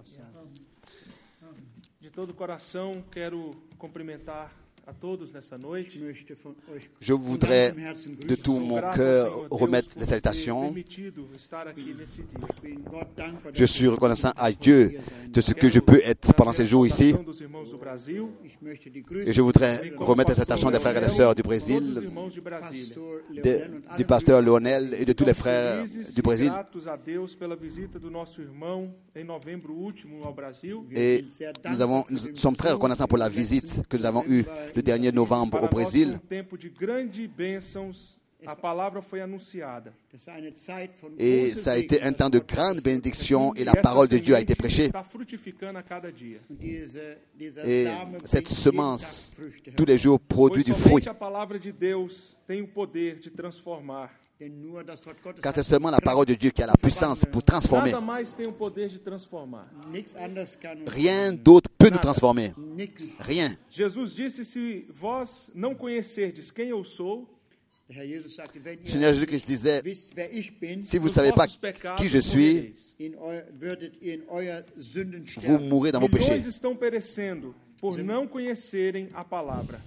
De todo o coração, quero cumprimentar a todos nessa noite. Ich möchte von euch Je voudrais de tout mon cœur remettre les salutations. Permitido estar aqui neste dia. bin Gott dankbar, Je suis reconnaissant à Dieu de ce que je peux être pendant ces jours ici. Dos irmãos do Brasil, ich möchte die Et Grüße je voudrais remettre les salutations des frères et des sœurs du todos os Brésil, irmãos de Brasília. du pasteur Lionel et de tous les frères Felizes du e Brésil. gratos a Deus pela visita do nosso irmão em novembro último ao Brasil. Et nous sommes très reconnaissants pour la visite que nous avons eue le dernier novembre au Para nós foi Brésil. tempo de grandes bênçãos. A palavra foi anunciada. Das war eine Zeit von Et großer ça a été un temps de grande bénédiction et la essa parole de Dieu a été semente prêchée. está frutificando a cada dia. Dieser Et Same cette bringt jeden semence, Tag Früchte tous les jours, produit Pois du fruit. somente a palavra de Deus tem o poder de transformar. Denn nur das Wort Gottes Car hat c'est seulement la parole de Dieu qui a la puissance pour transformer. Nada mais tem o poder de transformar. nichts anderes kann uns Rien d'autre peut nous transformer. nichts. Rien. Jesus disse: se vós não conhecerdes quem eu sou, Der Herr Jesus sagte, wenn Le Seigneur ihr Jésus-Christ disait, wisst, wer ich bin, si vous ne dos savez pas vossos pecados qui je suis, morrereis. würdet ihr in euer Sünden vous sterben. mourrez dans vos Milhões péchés. estão perecendo por não conhecerem a palavra.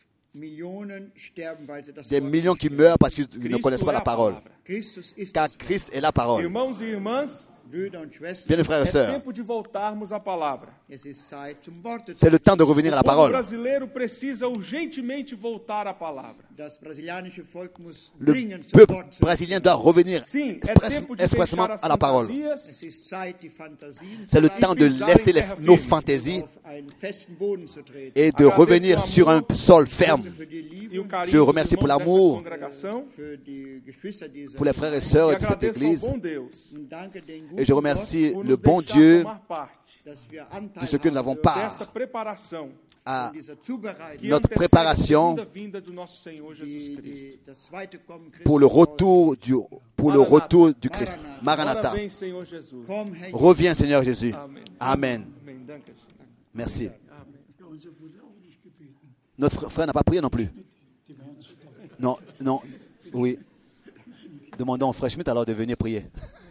Millionen sterben, weil sie das Des Wort millions nicht qui hören. meurent parce qu'ils ne Cristo connaissent pas é la a parole. palavra. Christus ist Car das Wort. Christ est la parole. Irmãos e irmãs, Brüder und Schwestern, Bien, frères et é sœurs, tempo de voltarmos à palavra. es ist Zeit zum Worte. c'est le temps de revenir à la O povo parole. brasileiro precisa urgentemente voltar à palavra. Das brasilianische Volk muss Le dringend zum peuple Wort zurück. brésilien doit revenir Sim, é tempo de expressément deixar as à la parole. fantasias Es ist Zeit, die Fantasien C'est le zu temps de laisser nos fantaisies auf einen festen Boden zu treten. et de revenir sur un sol ferme. Für die Liebe, e o carinho Je dos remercie pour irmãos dessa l'amour, congregação für die Geschwister dieser pour les frères et e sœurs de cette agradeço ao église. bom Deus und danke den Et je guten remercie por le nos bon deixar Dieu tomar parte Gott, dass wir de Anteil ce que nous avons haben part desta preparação à an dieser Zubereitung, que Notre antecede préparation a segunda vinda do nosso Senhor Jesus Cristo. das zweite Kommen Christi pour le retour du Christ. Ora Maranatha. vem, Senhor Jesus. Komm, Herr, Reviens, Seigneur Jésus. Amen. Amen. Amém. Danke. Merci. Amém. Unser Bruder auch nicht gebeten. Notre frère n'a pas prié non plus. Non, non, oui. Demandons au frère Schmitt alors de venir prier.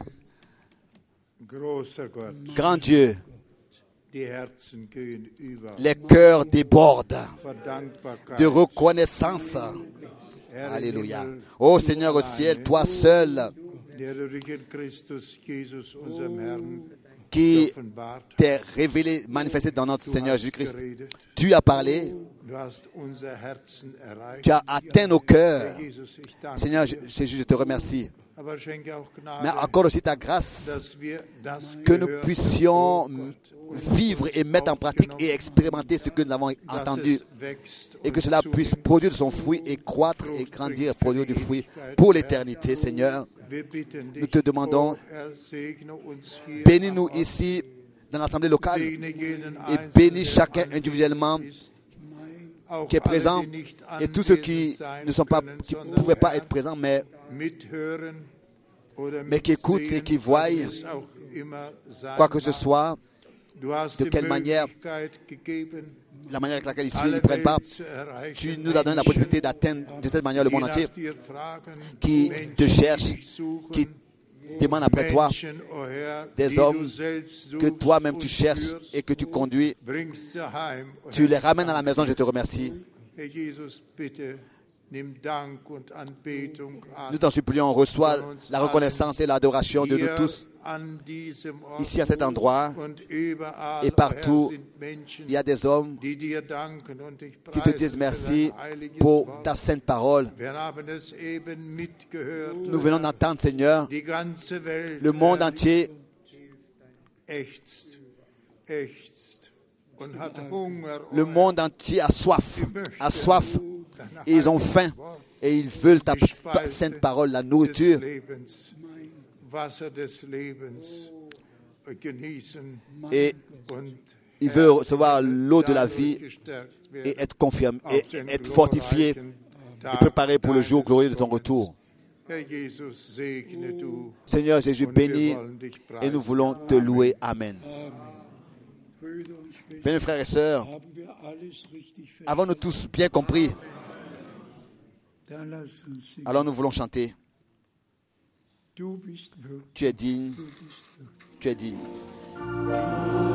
Großer Gott, Grand Dieu, die Herzen gehen über les cœurs débordent vor Dankbarkeit. de reconnaissance. Herr Alléluia. Himmel, Ô Seigneur au ciel, toi seul der du dich in Christus Jesus, unserem Herrn, qui offenbart hast. t'es révélé, manifesté dans notre Du Seigneur hast Jésus-Christ. geredet, Tu as parlé, du hast unser Herzen erreicht. tu as atteint nos cœurs. Herr Jesus, ich danke Seigneur dir, Jésus, je te remercie. aber schenke auch Gnade, Mais accorde aussi ta grâce dass wir das que nous Gehörte, puissions oh Gott, vivre et mettre en pratique et expérimenter ce que nous avons dass entendu es wächst et que und cela puisse zunimmt. produire de son fruit et croître et grandir, produire du fruit pour l'éternité, Seigneur. Wir bitten Nous dich, te demandons, oh Herr, segne uns hier bénis-nous am Ort. ici dans l'assemblée locale Segne jeden et Einzelnen, bénis der chacun anwesend individuellement ist, auch qui est alle, présent die nicht et tous ceux qui anwesend sein ne sont pas, können, qui sondern, ne pouvaient pas Herr, être présents, mais mithören oder mais qui écoutent et mitsehen, qui voient, was es auch immer sein quoi que ce mag. soit, Du hast de die quelle manière, Möglichkeit gegeben, la manière avec laquelle ils alle ne prennent pas, Welt zu erreichen. tu nous as donné la possibilité d'atteindre de cette manière le die monde entier, nach dir fragen, qui Menschen, te die cherchent, dich suchen, qui demandent après toi, Menschen, oh Herr, des die du hommes selbst que suchst toi-même tu und cherches führst, et que tu conduis. bringst sie heim, oh Tu Herr. les ramènes à la maison, je te remercie. Herr Jesus, bitte nimm Dank und Anbetung an. Nous t'en supplions, reçois la reconnaissance et l'adoration de nous Hier tous Ici à cet endroit et partout, il y a des hommes qui te disent merci pour ta sainte parole. Nous venons d'entendre, Seigneur, le monde entier a soif, et ils ont faim, et ils veulent ta sainte parole, la nourriture. Et ils veulent recevoir l'eau de la vie et être confirmés, et être fortifiés et préparés pour le jour glorieux de ton retour. Seigneur Jésus, bénis et nous voulons te louer. Amen. Bien, frères et sœurs, avons-nous tous bien compris? Alors nous voulons chanter. Tu es digne, tu es digne.